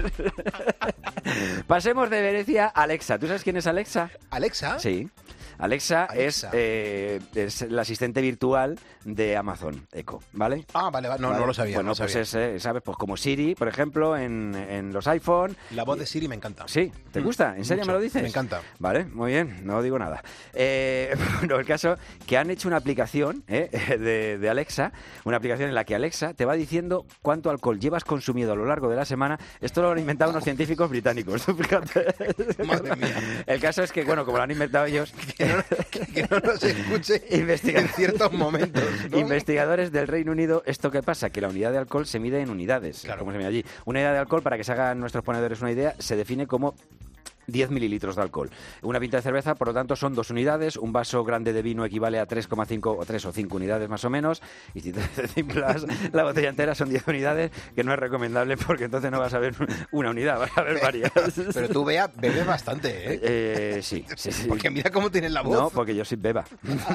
Pasemos de Venecia a Alexa. ¿Tú sabes quién es Alexa? ¿Alexa? Sí. Alexa, Alexa. Es, eh, es el asistente virtual de Amazon Echo, ¿vale? Ah, vale, no, ¿Vale? no lo sabía. Bueno, no pues sabía. es, eh, ¿sabes? Pues como Siri, por ejemplo, en, en los iPhone. La voz de Siri me encanta. Sí, ¿te gusta? ¿En serio Mucho. me lo dices? Me encanta. Vale, muy bien, no digo nada. Eh, bueno, el caso que han hecho una aplicación eh, de, de Alexa, una aplicación en la que Alexa te va diciendo cuánto alcohol llevas consumido a lo largo de la semana. Esto lo han inventado unos científicos británicos. Fíjate. Madre mía. El caso es que, bueno, como lo han inventado ellos... Que no, que, que no nos escuche Investiga... en ciertos momentos, ¿no? Investigadores del Reino Unido, ¿esto qué pasa? Que la unidad de alcohol se mide en unidades. Claro. ¿Cómo se mide allí? Una unidad de alcohol, para que se hagan nuestros ponedores una idea, se define como diez mililitros de alcohol. Una pinta de cerveza, por lo tanto, son dos unidades. Un vaso grande de vino equivale a tres coma cinco o tres o cinco unidades más o menos. Y si te simplas la botella entera son diez unidades, que no es recomendable porque entonces no vas a ver una unidad, vas a ver varias. Pero tú, Bea, bebes bastante, ¿eh? eh sí, sí, sí. Porque mira cómo tienes la voz. No, porque yo soy beba.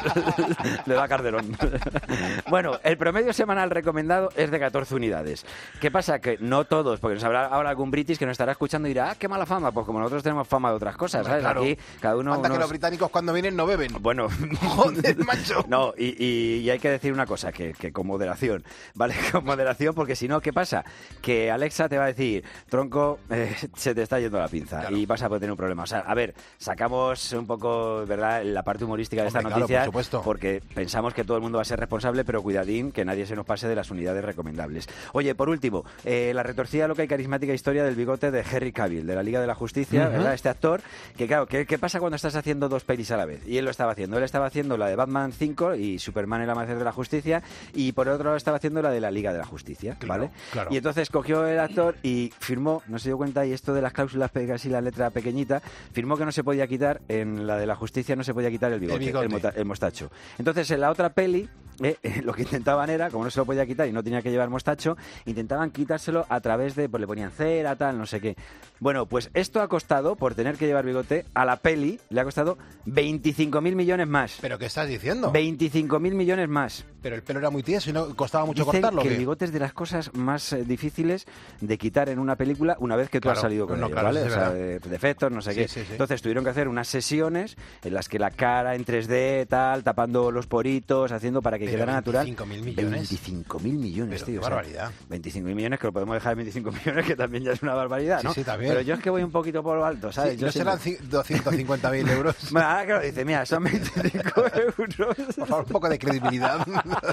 Le da Calderón. Bueno, el promedio semanal recomendado es de catorce unidades. ¿Qué pasa? Que no todos, porque nos habrá ahora algún british que nos estará escuchando y dirá, ah, qué mala fama. Pues como nosotros tenemos fama de otras cosas, ¿sabes? Claro. Aquí cada uno... Anda unos... que los británicos cuando vienen no beben. Bueno, joder, macho. No, y, y, y hay que decir una cosa, que, que con moderación, ¿vale? Con moderación, porque si no, ¿qué pasa? Que Alexa te va a decir, tronco, eh, se te está yendo la pinza, claro, y vas a poder tener un problema. O sea, a ver, sacamos un poco, ¿verdad?, la parte humorística de esta Hombre, noticia, claro, por supuesto, porque pensamos que todo el mundo va a ser responsable, pero cuidadín, que nadie se nos pase de las unidades recomendables. Oye, por último, eh, la retorcida, loca y carismática historia del bigote de Henry Cavill, de la Liga de la Justicia, uh-huh. ¿verdad? Este actor, que claro, ¿qué, ¿qué pasa cuando estás haciendo dos pelis a la vez? Y él lo estaba haciendo. Él estaba haciendo la de Batman cinco y Superman el amanecer de la justicia, y por otro lado estaba haciendo la de la Liga de la Justicia, ¿vale? Claro, claro. Y entonces cogió el actor y firmó, no se dio cuenta, y esto de las cláusulas pegas y la letra pequeñita, firmó que no se podía quitar, en la de la justicia no se podía quitar el bigote, el, bigote. el, mota, el mostacho. Entonces en la otra peli eh, eh, lo que intentaban era, como no se lo podía quitar y no tenía que llevar mostacho, intentaban quitárselo a través de, pues le ponían cera, tal, no sé qué. Bueno, pues esto ha costado, por tener que llevar bigote, a la peli le ha costado veinticinco mil millones más. ¿Pero qué estás diciendo? veinticinco mil millones más. Pero el pelo era muy tieso y no costaba mucho Dicen cortarlo. que ¿qué? el bigote es de las cosas más eh, difíciles de quitar en una película una vez que tú Claro, has salido con no, ello, claro, ¿vale? sí, O es sea, verdad. de, de efectos, no sé Sí, qué. sí, sí. Entonces tuvieron que hacer unas sesiones en las que la cara en tres D, tal, tapando los poritos, haciendo para que Pero quedara natural. veinticinco mil millones. veinticinco mil millones, Pero tío. qué o sea, barbaridad. veinticinco mil millones, que lo podemos dejar en veinticinco millones, que también ya es una barbaridad, Sí, ¿no? sí, también. Pero yo es que voy un poquito por lo alto, ¿sabes? Sí, Yo ¿no serán siempre- ci- doscientos cincuenta mil euros? Bueno, ahora que lo dice, mira, son veinticinco euros. Por favor, un poco de credibilidad.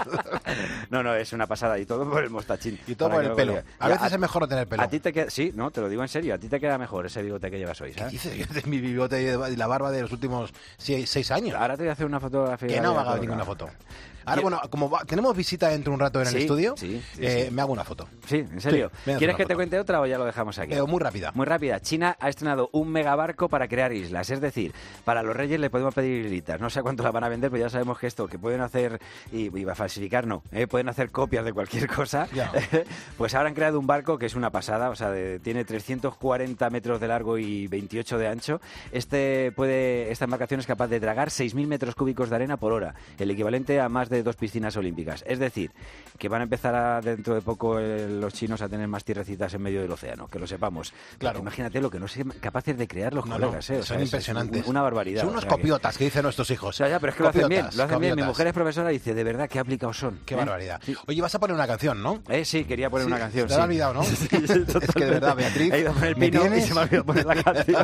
No, no, es una pasada y todo por el mostachín. Y todo Para por que el lo pelo. diga. A Ya, veces es mejor no tener pelo. A ti te queda, sí, no, te lo digo en serio, a ti te queda mejor ese bigote que llevas hoy, ¿Qué ¿sabes? dices? Yo de mi bigote y la barba de los últimos seis, seis años. Ahora te voy a hacer una fotografía. Que no me de haga todo, ninguna ¿no? foto. Ahora, Yo- bueno, como va- tenemos visita dentro de un rato en el Sí, estudio, sí, sí, eh, sí. me hago una foto. Sí, en serio. Sí, me haces ¿Quieres una que te foto. cuente otra o ya lo dejamos aquí? Pero muy rápida. Muy rápida. China ha estrenado un megabarco para crear islas. Es decir, para los reyes le podemos pedir islitas. No sé a cuánto la van a vender, pero ya sabemos que esto, que pueden hacer, y, y va a falsificar, no, ¿eh? Pueden hacer copias de cualquier cosa. Ya. Pues ahora han creado un barco que es una pasada, o sea, de- tiene trescientos cuarenta metros de largo y veintiocho de ancho. Este puede, esta embarcación es capaz de tragar seis mil metros cúbicos de arena por hora, el equivalente a más de dos piscinas olímpicas. Es decir, que van a empezar a, dentro de poco eh, los chinos a tener más tierrecitas en medio del océano, que lo sepamos. Claro. Porque imagínate lo que no son capaces de crear los No, no, colegas, ¿eh? O son sea, es- es impresionantes. un- una barbaridad. Son o unos sea que- copiotas, que dicen nuestros hijos. O sea, ya, pero es que lo hacen bien, Copiotas, lo hacen bien. Mi copiotas. mujer es profesora y dice, de verdad, qué aplicados son. Qué ¿eh? barbaridad. Sí. Oye, vas a poner una canción, ¿no? Eh, sí, quería poner Sí, una canción. te sí. la has olvidado, ¿no? Sí, sí, Es que de totalmente. verdad, Beatriz, He ido a poner el ¿me pino y tienes? se me ha olvidado poner la canción.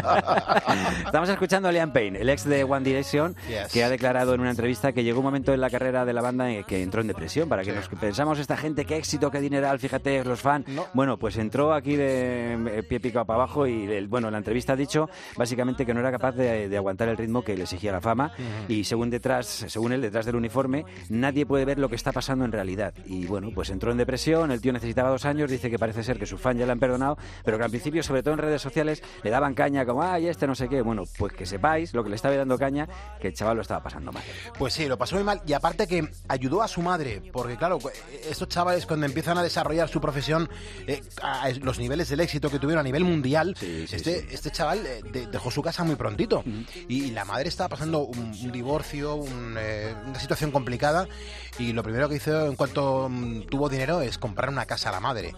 Estamos escuchando a Liam Payne, el ex de One Direction, Yes. que ha declarado en una entrevista que llegó un momento en la carrera de la banda en que entró en depresión. Para que Sí. nos pensamos, esta gente, qué éxito, qué dineral, fíjate, los fans. No. Bueno, pues entró aquí de eh, pie picado para abajo y, el- bueno, en la entrevista ha dicho básicamente que no era capaz de, de aguantar el ritmo que le exigía la fama. Y según detrás, según él, detrás del uniforme, nadie puede ver lo que está pasando en realidad. Y bueno, pues entró en depresión, el tío necesitaba dos años, dice que parece ser que sus fans ya le han perdonado, pero que al principio, sobre todo en redes sociales, le daban caña como, ay, este no sé qué. Bueno, pues que sepáis lo que le estaba dando caña, que el chaval lo estaba pasando mal. Pues sí, lo pasó muy mal. Y aparte que ayudó a su madre, porque claro, estos chavales cuando empiezan a desarrollar su profesión, eh, a los niveles del éxito que tuvieron a nivel mundial, Sí, sí, este, sí. este chaval eh, de- dejó su casa muy prontito. Y la madre estaba pasando un, un divorcio, un, eh, una situación complicada. Y lo primero que hizo en cuanto mm, tuvo dinero es comprar una casa a la madre.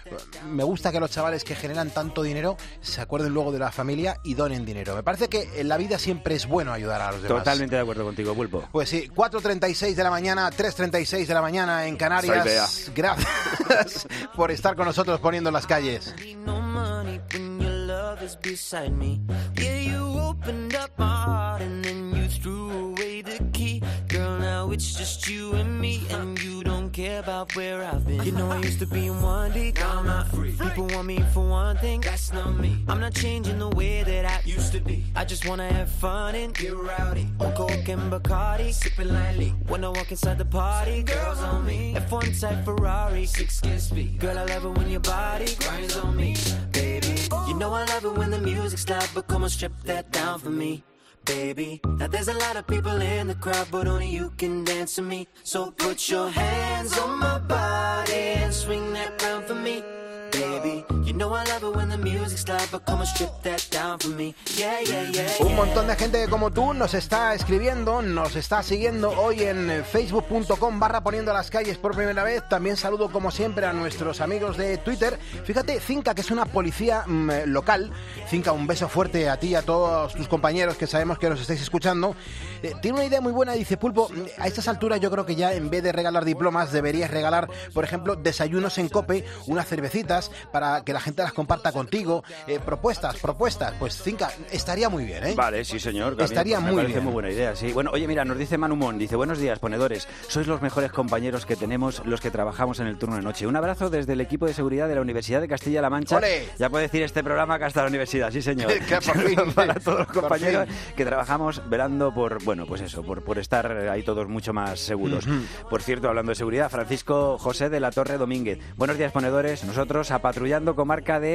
Me gusta que los chavales que generan tanto dinero se acuerden luego de la familia y donen dinero. Me parece que en la vida siempre es bueno ayudar a los demás. Totalmente de acuerdo contigo, Pulpo. Pues sí, cuatro treinta y seis de la mañana, tres treinta y seis de la mañana en Canarias. Soy Gracias por estar con nosotros poniendo las calles. No money when your love is beside me. Yeah, you opened up my heart and then you threw away the key. Girl, now it's just you and me, and you don't care about where I've been. You know I used to be in one deep, now I'm not free. People want me for one thing, that's not me. I'm not changing the way that I used to be. I just wanna have fun and get rowdy. On coke and Bacardi, sipping lightly. When I walk inside the party, girls on me. F one type Ferrari, six kiss speed. Girl, I love it when your body grinds on me, baby. You know I love it when the music's loud, but come on, strip that down for me, baby. Now there's a lot of people in the crowd, but only you can dance to me. So put your hands on my body and swing that round for me, baby. You know I love it when the music's loud, but come on, strip that down for me. Yeah, yeah, yeah, yeah. Un montón de gente como tú nos está escribiendo, nos está siguiendo hoy en facebook punto com barra poniendo las calles por primera vez. También saludo como siempre a nuestros amigos de Twitter. Fíjate, Cinca, que es una policía mmm, local. Cinca, un beso fuerte a ti y a todos tus compañeros que sabemos que nos estáis escuchando. Eh, tiene una idea muy buena, dice Pulpo, a estas alturas yo creo que ya en vez de regalar diplomas deberías regalar, por ejemplo, desayunos en COPE, unas cervecitas para que la gente las comparta contigo. Eh, propuestas, propuestas. Pues Cinca, estaría muy bien, ¿eh? Vale, sí, señor. También, Estaría pues, me muy parece bien. muy buena idea, sí. Bueno, oye, mira, nos dice Manumón, dice, buenos días, ponedores. Sois los mejores compañeros que tenemos los que trabajamos en el turno de noche. Un abrazo desde el equipo de seguridad de la Universidad de Castilla-La Mancha. ¡Ole! Ya puede decir este programa que hasta la universidad, sí, señor. Que por fin, Para todos los por compañeros fin. que trabajamos velando por, bueno, pues eso, por, por estar ahí todos mucho más seguros. Por cierto, hablando de seguridad, Francisco José de la Torre Domínguez. Buenos días, ponedores. Nosotros apatrullando comarca de Fuente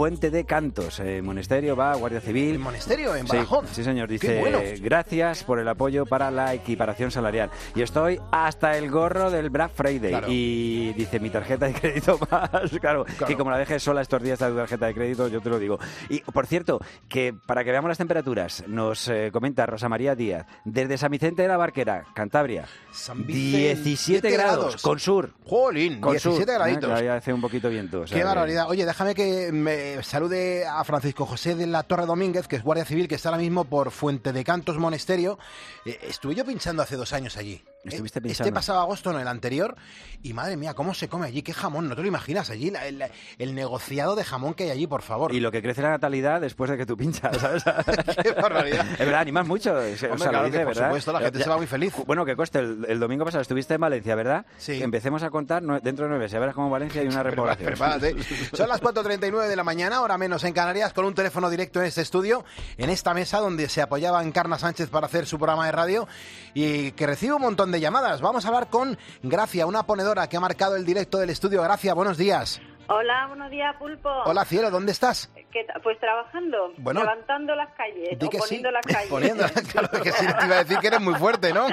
Fuente de Cantos. Eh, monasterio va, Guardia Civil. ¿En Monasterio? ¿En Sí, Badajoz? sí, señor. Qué Dice, bueno. gracias por el apoyo para la equiparación salarial. Y estoy hasta el gorro del Black Friday. Claro. Y dice, mi tarjeta de crédito más. Claro, Claro. que como la dejes sola estos días tu tarjeta de crédito, yo te lo digo. Y, por cierto, que para que veamos las temperaturas, nos eh, comenta Rosa María Díaz, desde San Vicente de la Barquera, Cantabria, San Vicente, diecisiete grados, con sur. Jolín, Con diecisiete sur, graditos. ¿eh? Que hace un poquito viento. O sea Qué que- barbaridad. Oye, déjame que me salude a Francisco José de la Torre Domínguez, que es guardia civil, que está ahora mismo por Fuente de Cantos Monasterio. Eh, estuve yo pinchando hace dos años allí. Estuviste Eh, pinchando. Este pasado agosto, no, el anterior. Y madre mía, ¿cómo se come allí? ¿Qué jamón? No te lo imaginas allí. La- el, el negociado de jamón que hay allí, por favor. Y lo que crece la natalidad después de que tú pinchas, ¿sabes? Qué barbaridad. Es verdad, animas mucho. O sea, Hombre, lo claro dice, que por ¿verdad? supuesto, la gente Ya- se va muy feliz. Bueno, que coste, el, el domingo pasado estuviste en Valencia, ¿verdad? Sí. Empecemos a contar nue- dentro de nueve meses. Ya verás cómo en Valencia hay una repoblación. Prepárate. Son las cuatro treinta y nueve de la mañana, hora menos en Canarias, con un teléfono directo en este estudio, en esta mesa donde se apoyaba Encarna Sánchez para hacer su programa de radio y que recibe un montón de llamadas. Vamos a hablar con Gracia, una ponedora que ha marcado el directo del estudio. Gracia, buenos días. Hola, buenos días, Pulpo. Hola, cielo, ¿dónde estás? ¿Qué ta- Pues trabajando, Bueno, levantando las calles, Di o que poniendo sí. las calles. Poniendo, claro, que sí, te iba a decir que eres muy fuerte, ¿no?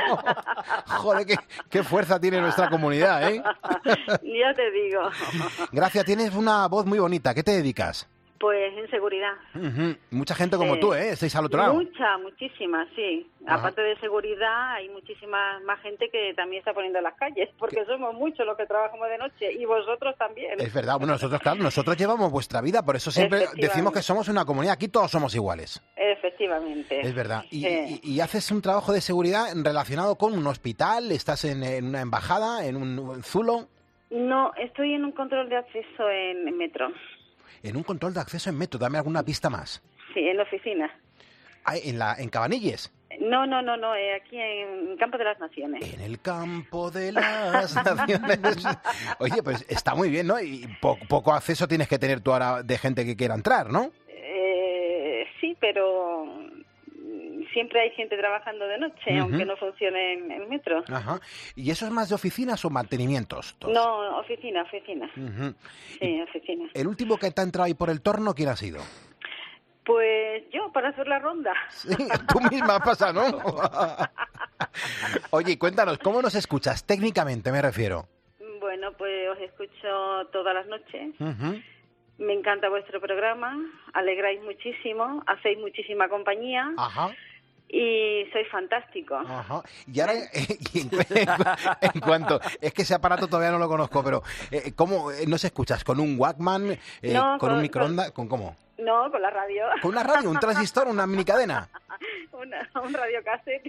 Joder, qué, qué fuerza tiene nuestra comunidad, ¿eh? Ya te digo. Gracia, tienes una voz muy bonita. ¿Qué te dedicas? Pues en seguridad. Ujú. Mucha gente como Sí. tú, ¿eh? Estáis al otro lado. Mucha, muchísima, sí. Ajá. Aparte de seguridad, hay muchísima más gente que también está poniendo las calles, porque somos muchos los que trabajamos de noche, y vosotros también. Es verdad, bueno, nosotros, claro, nosotros llevamos vuestra vida, por eso siempre Efectivamente. decimos que somos una comunidad, aquí todos somos iguales. Efectivamente. Es verdad. Y, Sí. y- y haces un trabajo de seguridad relacionado con un hospital, estás en, en una embajada, en un en Zulo, No, estoy en un control de acceso en, en metro. en un control de acceso en metro. Dame alguna pista más. Sí, en la oficina. Ah, en, la, en Cabanilles. No, no, no, no, eh, aquí en Campo de las Naciones. En el campo de las naciones. Oye, pues está muy bien, ¿no? Y po- poco acceso tienes que tener tú ahora de gente que quiera entrar, ¿no? Eh, sí, pero mm, siempre hay gente trabajando de noche, Ujú. aunque no funcione en el metro. Ajá. ¿Y eso es más de oficinas o mantenimientos? No, oficina, oficina. Ujú. Sí, oficina. El último que te ha entrado ahí por el torno, ¿quién ha sido? Pues yo, para hacer la ronda. Sí, tú misma pasa, ¿no? Oye, cuéntanos, ¿cómo nos escuchas? Técnicamente me refiero. Bueno, pues os escucho todas las noches. Ujú. Me encanta vuestro programa, alegráis muchísimo, hacéis muchísima compañía Ajá, y sois fantástico. ajá. Y ahora, y en, en cuanto... Es que ese aparato todavía no lo conozco, pero eh, ¿cómo eh, nos escuchas? ¿Con un Walkman? Eh, No, ¿Con un con- microondas? ¿Con cómo? No, con la radio. ¿Con una radio, un transistor, una minicadena? Una, un radiocasete.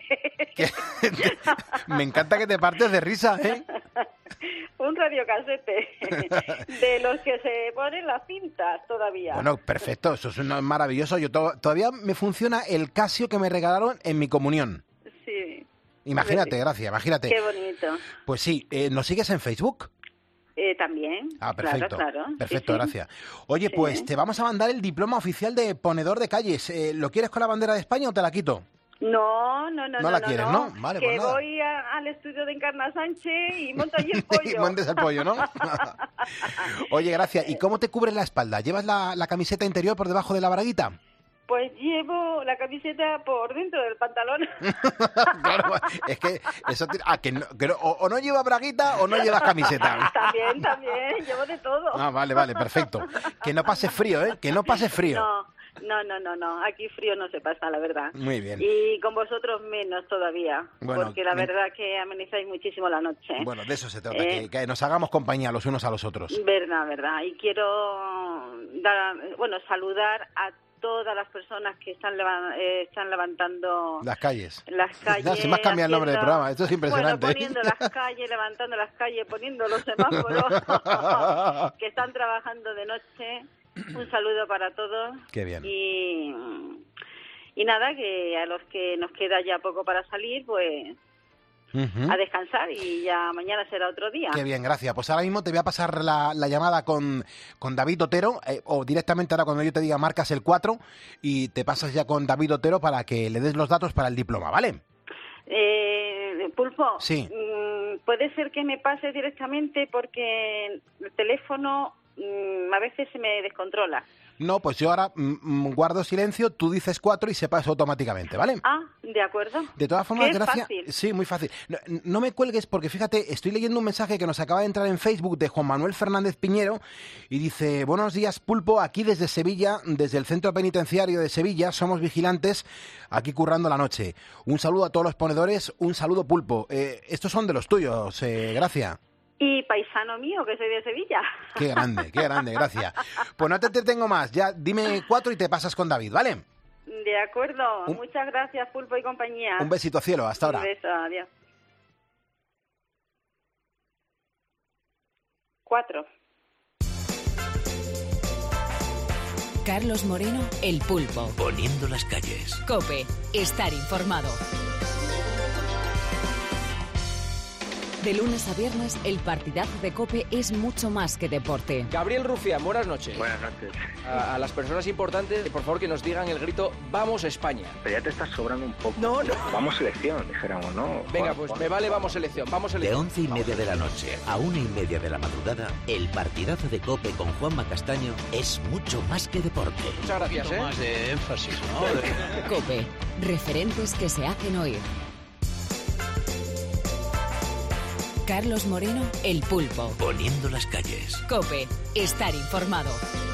Me encanta que te partes de risa, ¿eh? Un radiocasete. De los que se ponen las cintas todavía. Bueno, perfecto, eso es una- maravilloso. Yo to- todavía me funciona el Casio que me regalaron en mi comunión. Sí. Imagínate, Gracia, imagínate. Qué bonito. Pues sí, eh, ¿nos sigues en Facebook? Eh, también. Ah, perfecto. Claro, claro. Perfecto, Sí, sí. gracias. Oye, Sí. pues te vamos a mandar el diploma oficial de ponedor de calles. Eh, ¿Lo quieres con la bandera de España o te la quito? No, no, no, No la quieres, ¿no? Vale, que pues nada. voy a- al estudio de Encarna Sánchez y monto allí el pollo. Y montes el pollo, ¿no? Oye, gracias. ¿Y cómo te cubres la espalda? ¿Llevas la, la camiseta interior por debajo de la braguita? Pues llevo la camiseta por dentro del pantalón. Claro, es que eso... te- ah, que no- que no- o, o no lleva braguita o no llevas camiseta. También, también, llevo de todo. Ah, vale, vale, perfecto. Que no pase frío, ¿eh? Que no pase frío. No, no, no, no, no. Aquí frío no se pasa, la verdad. Muy bien. Y con vosotros menos todavía. Bueno, porque la me- verdad que amenizáis muchísimo la noche. Bueno, de eso se trata, Eh. que, que nos hagamos compañía los unos a los otros. Verdad, verdad. Y quiero dar, bueno, saludar a todas las personas que están, leva- eh, están levantando Las calles. las calles. Ya se me ha cambiado el nombre del haciendo- programa, esto es impresionante. Bueno, poniendo las calles, levantando las calles, poniendo los semáforos que están trabajando de noche. Un saludo para todos. Qué bien. Y, y nada, que a los que nos queda ya poco para salir, pues Ujú. a descansar y ya mañana será otro día. Qué bien, gracias. Pues ahora mismo te voy a pasar la, la llamada con, con David Otero, eh, o directamente ahora cuando yo te diga marcas el cuatro y te pasas ya con David Otero para que le des los datos para el diploma, ¿vale? Eh, Pulpo, Sí. mm, puede ser que me pase directamente porque el teléfono mm, a veces se me descontrola. No, pues yo ahora mm, guardo silencio, tú dices cuatro y se pasa automáticamente, ¿vale? Ah, de acuerdo. De todas formas, ¿Qué es gracias. fácil? Sí, muy fácil. No, no me cuelgues porque fíjate, estoy leyendo un mensaje que nos acaba de entrar en Facebook de Juan Manuel Fernández Piñero y dice: buenos días, Pulpo, aquí desde Sevilla, desde el Centro Penitenciario de Sevilla, somos vigilantes aquí currando la noche. Un saludo a todos los ponedores, un saludo, Pulpo. Eh, estos son de los tuyos, eh, gracias. Y paisano mío, que soy de Sevilla. Qué grande, qué grande, gracias. Pues no te entretengo más, ya dime cuatro y te pasas con David, ¿vale? De acuerdo. Un- Muchas gracias, Pulpo y compañía. Un besito, cielo, hasta ahora. Un beso, adiós. Cuatro. Carlos Moreno, El Pulpo. Poniendo las calles. COPE. Estar informado. De lunes a viernes, el partidazo de COPE es mucho más que deporte. Gabriel Rufián, buenas noches. Buenas noches. A, a las personas importantes, por favor, que nos digan el grito ¡Vamos España! Pero ya te estás sobrando un poco. No, no. Vamos selección, dijéramos, ¿no? Venga, Juan, pues Juan. me vale Vamos Selección, vamos De Selección. once y media de la noche a una y media de la madrugada, el partidazo de COPE con Juanma Castaño es mucho más que deporte. Muchas gracias, ¿eh? Más de énfasis, ¿no? COPE. Referentes que se hacen oír. Carlos Moreno, El Pulpo. Poniendo las calles. COPE. Estar informado.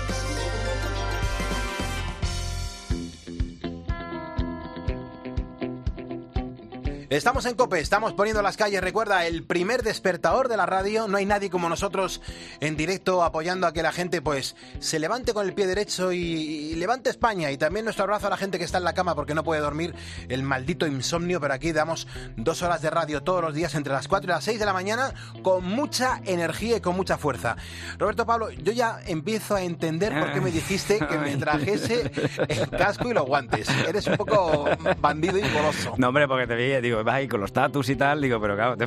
Estamos en COPE, estamos poniendo las calles. Recuerda, el primer despertador de la radio. No hay nadie como nosotros en directo apoyando a que la gente pues se levante con el pie derecho y, y levante España. Y también nuestro abrazo a la gente que está en la cama porque no puede dormir, el maldito insomnio. Pero aquí damos dos horas de radio todos los días entre las cuatro y las seis de la mañana con mucha energía y con mucha fuerza. Roberto Pablo, yo ya empiezo a entender por qué me dijiste que me trajese el casco y los guantes. Eres un poco bandido y goloso. No, hombre, porque te veía, digo, vas ahí con los tatus y tal, digo, pero claro, te...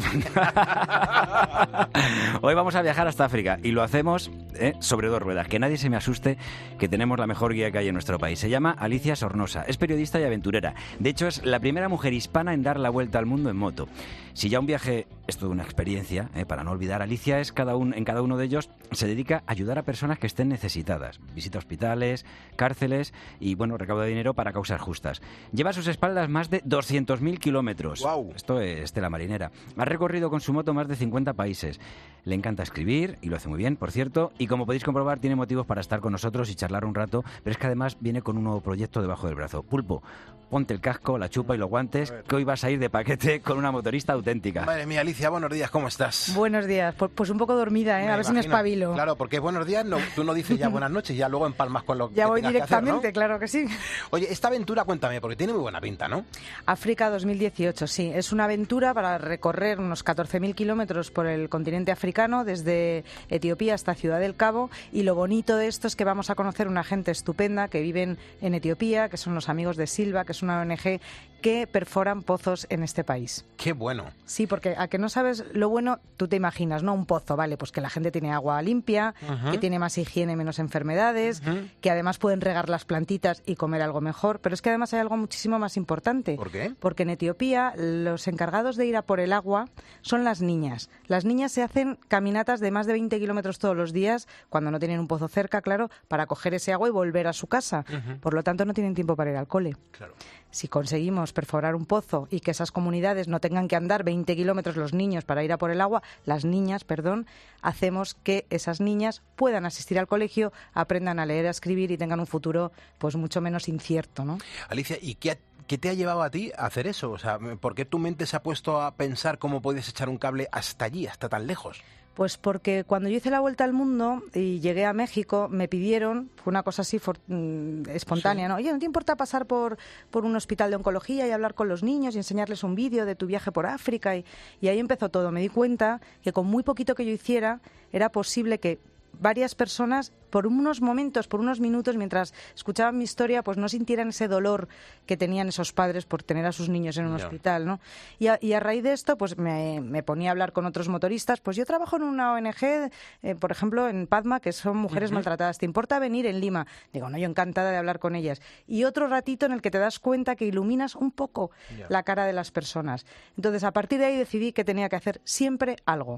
Hoy vamos a viajar hasta África y lo hacemos eh, sobre dos ruedas. Que nadie se me asuste que tenemos la mejor guía que hay en nuestro país. Se llama Alicia Sornosa, es periodista y aventurera. De hecho, es la primera mujer hispana en dar la vuelta al mundo en moto. Si ya un viaje es toda una experiencia, eh, para no olvidar, Alicia es cada un, en cada uno de ellos se dedica a ayudar a personas que estén necesitadas. Visita hospitales, cárceles y, bueno, recauda dinero para causas justas. Lleva a sus espaldas más de doscientos mil kilómetros. Wow. Esto es tela marinera. Ha recorrido con su moto más de cincuenta países. Le encanta escribir, y lo hace muy bien, por cierto, y como podéis comprobar, tiene motivos para estar con nosotros y charlar un rato, pero es que además viene con un nuevo proyecto debajo del brazo. Pulpo, ponte el casco, la chupa y los guantes, que hoy vas a ir de paquete con una motorista auténtica. Madre mía, Alicia, buenos días, ¿cómo estás? Buenos días, pues, pues un poco dormida, ¿eh? Me A ver si me imagino. espabilo. Claro, porque buenos días, no, tú no dices ya buenas noches, ya luego empalmas con lo que Ya voy tengas que hacer, ¿no? directamente, claro que sí. Oye, esta aventura, cuéntame, porque tiene muy buena pinta, ¿no? África dos mil dieciocho, sí. Es una aventura para recorrer unos catorce mil kilómetros por el continente africano, desde Etiopía hasta Ciudad del Cabo. Y lo bonito de esto es que vamos a conocer una gente estupenda que viven en Etiopía, que son los amigos de Silva, que es una O N G que perforan pozos en este país. Qué bueno. Sí, porque a que no sabes lo bueno, tú te imaginas, ¿no? Un pozo, vale, pues que la gente tiene agua limpia, Ajá. que tiene más higiene, menos enfermedades, Ujú. que además pueden regar las plantitas y comer algo mejor. Pero es que además hay algo muchísimo más importante. ¿Por qué? Porque en Etiopía los encargados de ir a por el agua son las niñas. Las niñas se hacen caminatas de más de veinte kilómetros todos los días, cuando no tienen un pozo cerca, claro, para coger ese agua y volver a su casa. Ujú. Por lo tanto, no tienen tiempo para ir al cole. Claro. Si conseguimos perforar un pozo y que esas comunidades no tengan que andar veinte kilómetros los niños para ir a por el agua, las niñas, perdón, hacemos que esas niñas puedan asistir al colegio, aprendan a leer, a escribir y tengan un futuro pues mucho menos incierto, ¿no? Alicia, ¿y qué, ha- qué te ha llevado a ti a hacer eso? O sea, ¿por qué tu mente se ha puesto a pensar cómo puedes echar un cable hasta allí, hasta tan lejos? Pues porque cuando yo hice la vuelta al mundo y llegué a México, me pidieron, fue una cosa así for- mm, espontánea, ¿no? Oye, ¿no te importa pasar por, por un hospital de oncología y hablar con los niños y enseñarles un vídeo de tu viaje por África? Y, y ahí empezó todo. Me di cuenta que con muy poquito que yo hiciera, era posible que varias personas, por unos momentos, por unos minutos, mientras escuchaban mi historia, pues no sintieran ese dolor que tenían esos padres por tener a sus niños en un Ya. hospital, ¿no? Y a, y a raíz de esto, pues me, me ponía a hablar con otros motoristas. Pues yo trabajo en una O N G, eh, por ejemplo, en Padma, que son mujeres Ujú. maltratadas. ¿Te importa venir en Lima? Digo, no, yo encantada de hablar con ellas. Y otro ratito en el que te das cuenta que iluminas un poco Ya. la cara de las personas. Entonces, a partir de ahí decidí que tenía que hacer siempre algo.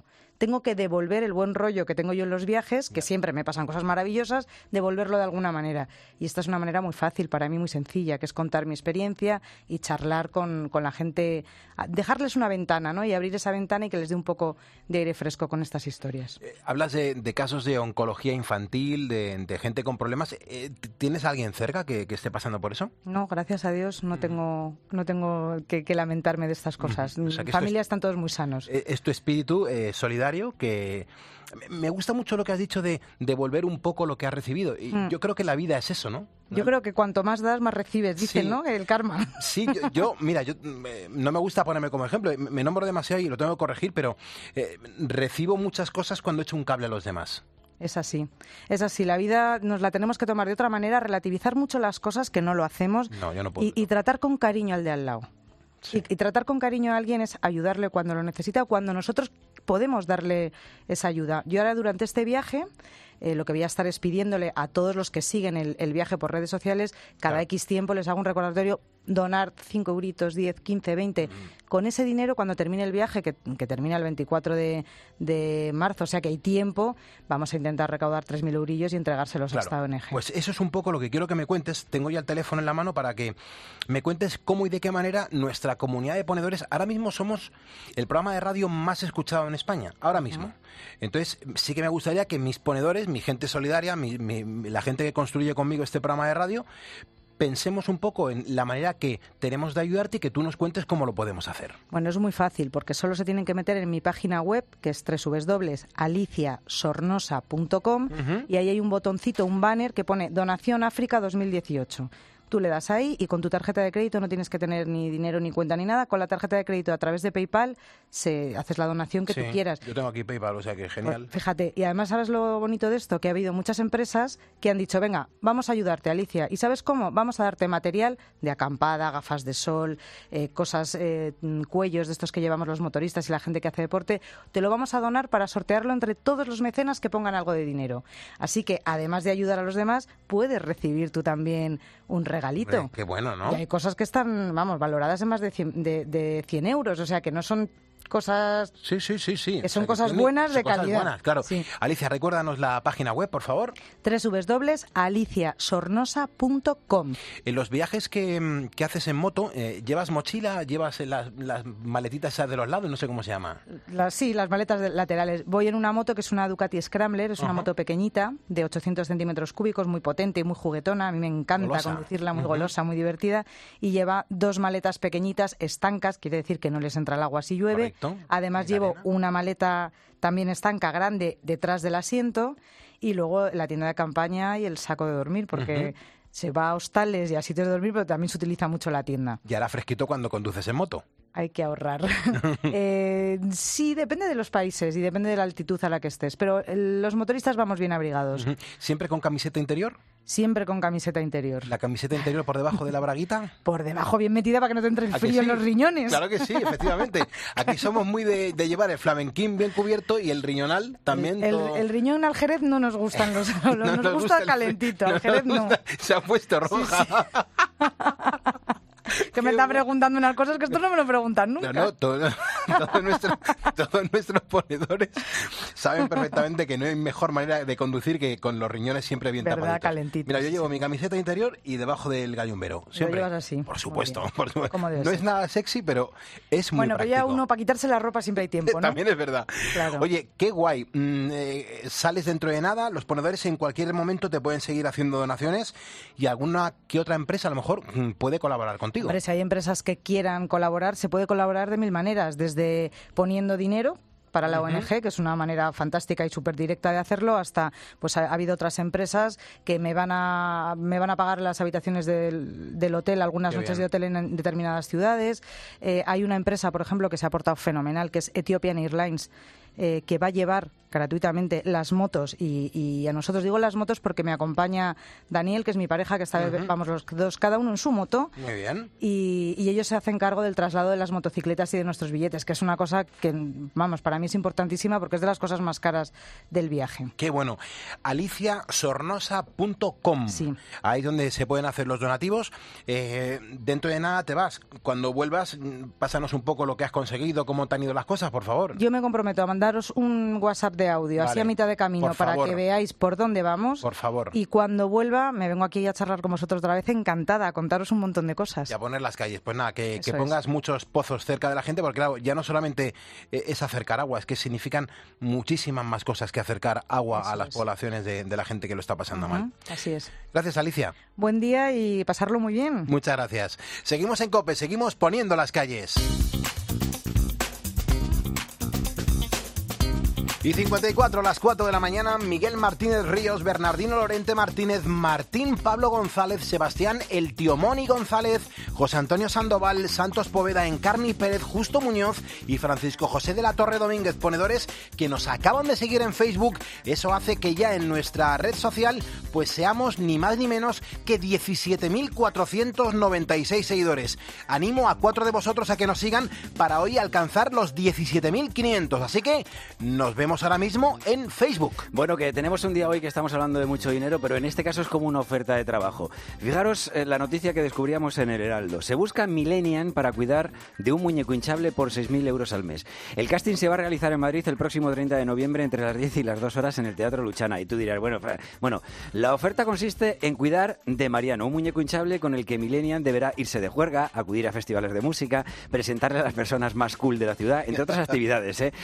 tengo que devolver el buen rollo que tengo yo en los viajes, que siempre me pasan cosas maravillosas, devolverlo de alguna manera. Y esta es una manera muy fácil, para mí muy sencilla, que es contar mi experiencia y charlar con, con la gente, dejarles una ventana, ¿no? Y abrir esa ventana y que les dé un poco de aire fresco con estas historias. Eh, hablas de, de casos de oncología infantil, de, de gente con problemas. Eh, ¿Tienes a alguien cerca que, que esté pasando por eso? No, gracias a Dios no tengo, no tengo que, que lamentarme de estas cosas. O sea, que familia es, están todos muy sanos. Es tu espíritu eh, solidario que... Me gusta mucho lo que has dicho de devolver un poco lo que has recibido. Y mm. yo creo que la vida es eso, ¿no? Yo creo que cuanto más das, más recibes, dicen, sí. ¿no? El karma. Sí, yo, yo mira, yo eh, no me gusta ponerme como ejemplo, me nombro demasiado y lo tengo que corregir, pero eh, recibo muchas cosas cuando echo un cable a los demás. Es así, es así. La vida nos la tenemos que tomar de otra manera, relativizar mucho las cosas que no lo hacemos no, yo no puedo. Y, y tratar con cariño al de al lado. Sí. Y, y tratar con cariño a alguien es ayudarle cuando lo necesita o cuando nosotros podemos darle esa ayuda. Yo ahora durante este viaje eh, lo que voy a estar es pidiéndole a todos los que siguen el, el viaje por redes sociales, cada claro. X tiempo les hago un recordatorio, donar cinco euritos, diez, quince, veinte. Mm. Con ese dinero, cuando termine el viaje, que, que termina el veinticuatro de marzo, o sea que hay tiempo, vamos a intentar recaudar tres mil eurillos y entregárselos claro. a esta O N G. Pues eso es un poco lo que quiero que me cuentes. Tengo ya el teléfono en la mano para que me cuentes cómo y de qué manera nuestra comunidad de ponedores, ahora mismo somos el programa de radio más escuchado en España, ahora mismo. Uh-huh. Entonces, sí que me gustaría que mis ponedores, mi gente solidaria, mi, mi, la gente que construye conmigo este programa de radio, pensemos un poco en la manera que tenemos de ayudarte y que tú nos cuentes cómo lo podemos hacer. Bueno, es muy fácil, porque solo se tienen que meter en mi página web, que es doble u doble u doble u punto alicia sornosa punto com, uh-huh. y ahí hay un botoncito, un banner que pone Donación África dos mil dieciocho. Tú le das ahí y con tu tarjeta de crédito no tienes que tener ni dinero ni cuenta ni nada. Con la tarjeta de crédito a través de PayPal se haces la donación que sí, tú quieras. Yo tengo aquí PayPal, o sea que genial. Pues fíjate, y además sabes lo bonito de esto, que ha habido muchas empresas que han dicho, venga, vamos a ayudarte, Alicia. ¿Y sabes cómo? Vamos a darte material de acampada, gafas de sol, eh, cosas, eh, cuellos de estos que llevamos los motoristas y la gente que hace deporte. Te lo vamos a donar para sortearlo entre todos los mecenas que pongan algo de dinero. Así que, además de ayudar a los demás, puedes recibir tú también un regalito. Hombre, qué bueno, ¿no? Y hay cosas que están, vamos, valoradas en más de cien, de, de cien euros, o sea que no son cosas... Sí, sí, sí, sí. Que son o sea, cosas que buenas son de cosas calidad. Buenas, claro. Sí. Alicia, recuérdanos la página web, por favor. doble u doble u doble u punto alicia sornosa punto com. En los viajes que, que haces en moto, eh, ¿llevas mochila? ¿Llevas las, las maletitas esas de los lados? No sé cómo se llama. Las, sí, las maletas laterales. Voy en una moto que es una Ducati Scrambler, es una uh-huh. moto pequeñita, de ochocientos centímetros cúbicos, muy potente y muy juguetona. A mí me encanta golosa. Conducirla, muy uh-huh. golosa, muy divertida. Y lleva dos maletas pequeñitas, estancas, quiere decir que no les entra el agua si llueve. Correcto. Además llevo arena. Una maleta también estanca grande detrás del asiento y luego la tienda de campaña y el saco de dormir, porque... Uh-huh. Se va a hostales y a sitios de dormir, pero también se utiliza mucho la tienda. ¿Y hará fresquito cuando conduces en moto? Hay que ahorrar. eh, sí, depende de los países y depende de la altitud a la que estés, pero los motoristas vamos bien abrigados. ¿Siempre con camiseta interior? Siempre con camiseta interior. ¿La camiseta interior por debajo de la braguita? Por debajo, bien metida para que no te entre el frío sí? en los riñones. Claro que sí, efectivamente. Aquí somos muy de, de llevar el flamenquín bien cubierto y el riñonal también. El, todo... el, el riñón al jerez no nos gustan los, no, nos, nos gusta el calentito, al jerez no. Gusta, se ha puesto roja. Sí, sí. Que me está preguntando unas cosas que estos no me lo preguntan nunca. No, no, todo, todo nuestro, todos nuestros ponedores saben perfectamente que no hay mejor manera de conducir que con los riñones siempre bien ¿verdad? Tapaditos. Calentitos. Mira, yo llevo mi camiseta interior y debajo del gallumbero. Siempre. Lo llevas así. Por supuesto. Por supuesto. No ser. Es nada sexy, pero es muy bueno, práctico. Bueno, pero ya uno para quitarse la ropa siempre hay tiempo, ¿no? También es verdad. Claro. Oye, qué guay. Mm, eh, sales dentro de nada, los ponedores en cualquier momento te pueden seguir haciendo donaciones y alguna que otra empresa a lo mejor mm, puede colaborar contigo. Hombre, si hay empresas que quieran colaborar, se puede colaborar de mil maneras, desde poniendo dinero para la uh-huh. O N G, que es una manera fantástica y súper directa de hacerlo, hasta pues ha, ha habido otras empresas que me van a me van a pagar las habitaciones del, del hotel, algunas Qué noches bien. de hotel en, en determinadas ciudades. Eh, hay una empresa, por ejemplo, que se ha portado fenomenal, que es Ethiopian Airlines, eh, que va a llevar gratuitamente las motos y, y a nosotros digo las motos porque me acompaña Daniel, que es mi pareja, que está, uh-huh. vamos, los dos, cada uno en su moto. Muy bien. Y, y ellos se hacen cargo del traslado de las motocicletas y de nuestros billetes, que es una cosa que, vamos, para mí es importantísima porque es de las cosas más caras del viaje. Qué bueno. alicia sornosa punto com. Sí. Ahí es donde se pueden hacer los donativos. Eh, dentro de nada te vas. Cuando vuelvas, pásanos un poco lo que has conseguido, cómo te han ido las cosas, por favor. Yo me comprometo a mandaros un WhatsApp de audio, vale. así a mitad de camino, por para favor. que veáis por dónde vamos. Por favor. Y cuando vuelva, me vengo aquí a charlar con vosotros otra vez, encantada, a contaros un montón de cosas. Y a poner las calles. Pues nada, que, que Eso pongas es. muchos pozos cerca de la gente, porque claro, ya no solamente es acercar agua, es que significan muchísimas más cosas que acercar agua Eso a las es. poblaciones de, de la gente que lo está pasando Ujú, mal. Así es. Gracias, Alicia. Buen día y pasarlo muy bien. Muchas gracias. Seguimos en COPE, seguimos poniendo las calles. Y cincuenta y cuatro, las cuatro de la mañana, Miguel Martínez Ríos, Bernardino Lorente Martínez, Martín Pablo González, Sebastián El Tío Moni González, José Antonio Sandoval, Santos Poveda, Encarni Pérez, Justo Muñoz y Francisco José de la Torre Domínguez, ponedores que nos acaban de seguir en Facebook. Eso hace que ya en nuestra red social pues seamos ni más ni menos que diecisiete mil cuatrocientos noventa y seis seguidores. Animo a cuatro de vosotros a que nos sigan para hoy alcanzar los diecisiete mil quinientos. Así que nos vemos ahora mismo en Facebook. Bueno, que tenemos un día hoy que estamos hablando de mucho dinero, pero en este caso es como una oferta de trabajo. Fijaros en la noticia que descubríamos en el Heraldo. Se busca millennial para cuidar de un muñeco hinchable por seis mil euros al mes. El casting se va a realizar en Madrid el próximo treinta de noviembre entre las diez y las dos horas en el Teatro Luchana. Y tú dirás, bueno, bueno, la oferta consiste en cuidar de Mariano, un muñeco hinchable con el que millennial deberá irse de juerga, acudir a festivales de música, presentarle a las personas más cool de la ciudad, entre otras actividades, ¿eh?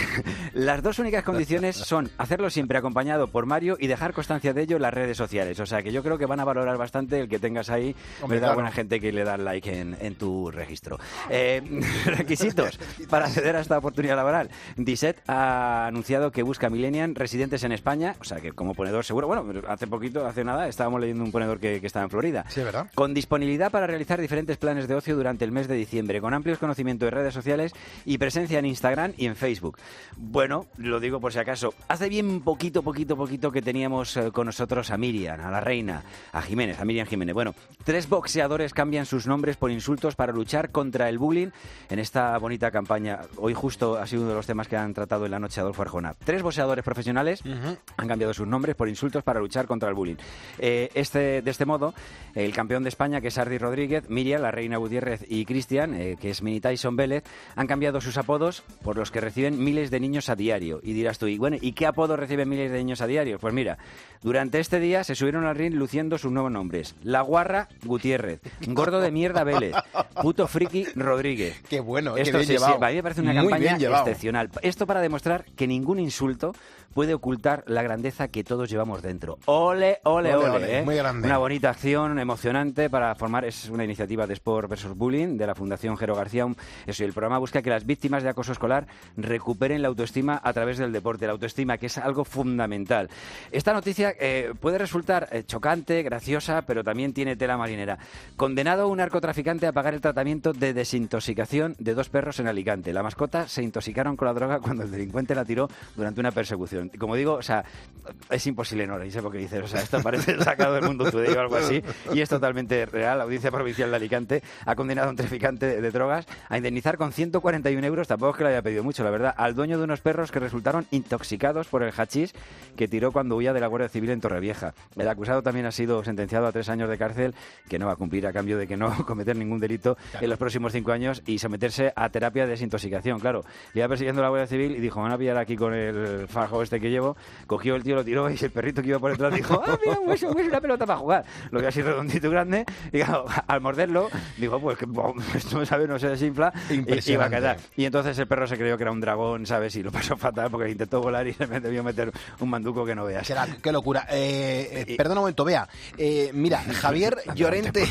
Las dos únicas condiciones son hacerlo siempre acompañado por Mario y dejar constancia de ello en las redes sociales. O sea que yo creo que van a valorar bastante el que tengas ahí, Hombre, ¿verdad? claro. Buena gente que le da like en, en tu registro. Eh, requisitos para acceder a esta oportunidad laboral. Diset ha anunciado que busca millennial residentes en España, o sea que como ponedor seguro, bueno, hace poquito, hace nada, estábamos leyendo un ponedor que, que estaba en Florida. Sí, ¿verdad? Con disponibilidad para realizar diferentes planes de ocio durante el mes de diciembre, con amplios conocimientos de redes sociales y presencia en Instagram y en Facebook. Bueno, lo digo por si acaso. Hace bien poquito, poquito, poquito que teníamos eh, con nosotros a Miriam, a la reina, a Jiménez, a Miriam Jiménez. Bueno, tres boxeadores cambian sus nombres por insultos para luchar contra el bullying en esta bonita campaña. Hoy justo ha sido uno de los temas que han tratado en la noche Adolfo Arjona. Tres boxeadores profesionales uh-huh. han cambiado sus nombres por insultos para luchar contra el bullying. Eh, este, de este modo, el campeón de España, que es Ardi Rodríguez, Miriam, la reina Gutiérrez y Cristian, eh, que es Mini Tyson Vélez, han cambiado sus apodos por los que reciben miles de niños a diario. Y dirás tú, y bueno, ¿y qué apodos reciben miles de niños a diario? Pues mira, durante este día se subieron al ring luciendo sus nuevos nombres. La Guarra Gutiérrez, Gordo de Mierda Vélez, Puto Friki Rodríguez. Qué bueno, Esto qué bien sí, llevado. Sí, a mí me parece una Muy campaña bien excepcional. Esto para demostrar que ningún insulto puede ocultar la grandeza que todos llevamos dentro. Ole, ole, ole, ole, ole ¿eh? muy grande. Una bonita acción, emocionante para formar, es una iniciativa de Sport versus Bullying de la Fundación Jero García. Eso, y el programa busca que las víctimas de acoso escolar recuperen la autoestima a través del deporte, la autoestima, que es algo fundamental. Esta noticia eh, puede resultar eh, chocante, graciosa, pero también tiene tela marinera. Condenado un narcotraficante a pagar el tratamiento de desintoxicación de dos perros en Alicante. La mascota se intoxicaron con la droga cuando el delincuente la tiró durante una persecución. Como digo, o sea, es imposible no reírse porque dices, o sea, esto parece sacado del Mundo Today o algo así, y es totalmente real. La Audiencia Provincial de Alicante ha condenado a un traficante de, de drogas a indemnizar con ciento cuarenta y un euros, tampoco es que le haya pedido mucho, la verdad, al dueño de unos perros que resultaron intoxicados por el hachís que tiró cuando huía de la Guardia Civil en Torrevieja. El acusado también ha sido sentenciado a tres años de cárcel, que no va a cumplir a cambio de que no cometer ningún delito en los próximos cinco años y someterse a terapia de desintoxicación. Claro, le iba persiguiendo la Guardia Civil y dijo, van a pillar aquí con el fajo este que llevo. Cogió el tío, lo tiró y el perrito que iba por detrás dijo, ah, mira, un hueso, un hueso, una pelota para jugar. Lo vio así redondito y grande y claro, al morderlo dijo, pues que bom, esto, ¿sabes? No se desinfla y iba a caer. Y entonces el perro se creyó que era un dragón, ¿sabes? Y lo pasó fatal porque intentó volar y se me debió meter un manduco que no veas. Será, qué locura. Eh, eh, perdona un momento, vea. Eh, mira, Javier Llorente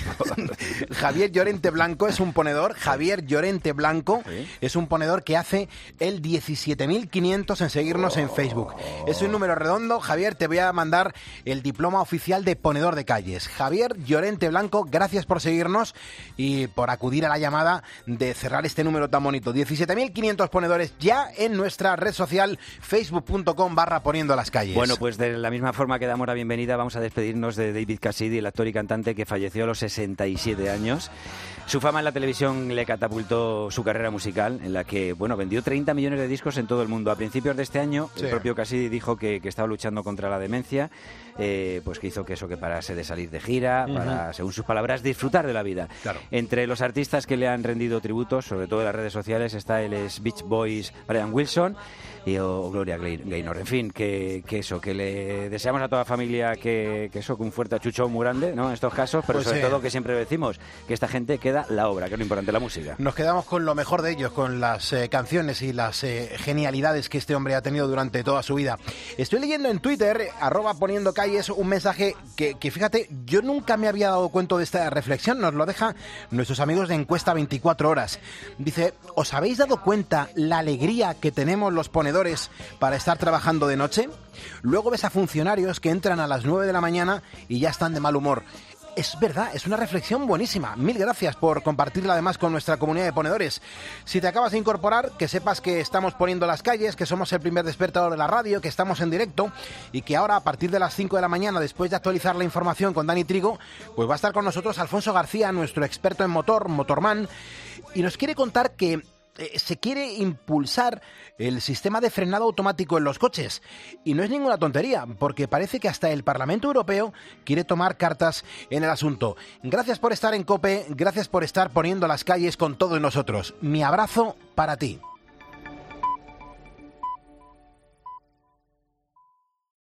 Javier Llorente Blanco es un ponedor. Javier Llorente Blanco ¿sí? es un ponedor que hace el diecisiete mil quinientos en seguirnos oh. en Facebook. Es un número redondo. Javier, te voy a mandar el diploma oficial de ponedor de calles. Javier Llorente Blanco, gracias por seguirnos y por acudir a la llamada de cerrar este número tan bonito. diecisiete mil quinientos ponedores ya en nuestra red social. social, facebook.com barra poniendo las calles. Bueno, pues de la misma forma que damos la bienvenida, vamos a despedirnos de David Cassidy, el actor y cantante que falleció a los sesenta y siete años. Su fama en la televisión le catapultó su carrera musical, en la que, bueno, vendió treinta millones de discos en todo el mundo. A principios de este año, sí. el propio Cassidy dijo que, que estaba luchando contra la demencia, eh, pues que hizo que eso, que parase de salir de gira, uh-huh. para, según sus palabras, disfrutar de la vida. Claro. Entre los artistas que le han rendido tributos, sobre todo en las redes sociales, está el Beach Boys Brian Wilson y o Gloria Gaynor. En fin, que, que eso, que le deseamos a toda la familia que, que eso, que un fuerte achuchón muy grande, ¿no? En estos casos, pero pues sobre sí. todo que siempre decimos que esta gente queda la obra, que es lo importante, la música. Nos quedamos con lo mejor de ellos, con las eh, canciones y las eh, genialidades que este hombre ha tenido durante toda su vida. Estoy leyendo en Twitter, arroba poniendo calles, un mensaje que, que fíjate, yo nunca me había dado cuenta de esta reflexión. Nos lo deja nuestros amigos de Encuesta veinticuatro horas. Dice, ¿os habéis dado cuenta la alegría que tenemos los ponedores para estar trabajando de noche? Luego ves a funcionarios que entran a las nueve de la mañana y ya están de mal humor. Es verdad, es una reflexión buenísima. Mil gracias por compartirla además con nuestra comunidad de ponedores. Si te acabas de incorporar, que sepas que estamos poniendo las calles, que somos el primer despertador de la radio, que estamos en directo y que ahora a partir de las cinco de la mañana, después de actualizar la información con Dani Trigo, pues va a estar con nosotros Alfonso García, nuestro experto en motor, motorman, y nos quiere contar que Eh, se quiere impulsar el sistema de frenado automático en los coches. Y no es ninguna tontería, porque parece que hasta el Parlamento Europeo quiere tomar cartas en el asunto. Gracias por estar en COPE, gracias por estar poniendo las calles con todos nosotros. Mi abrazo para ti.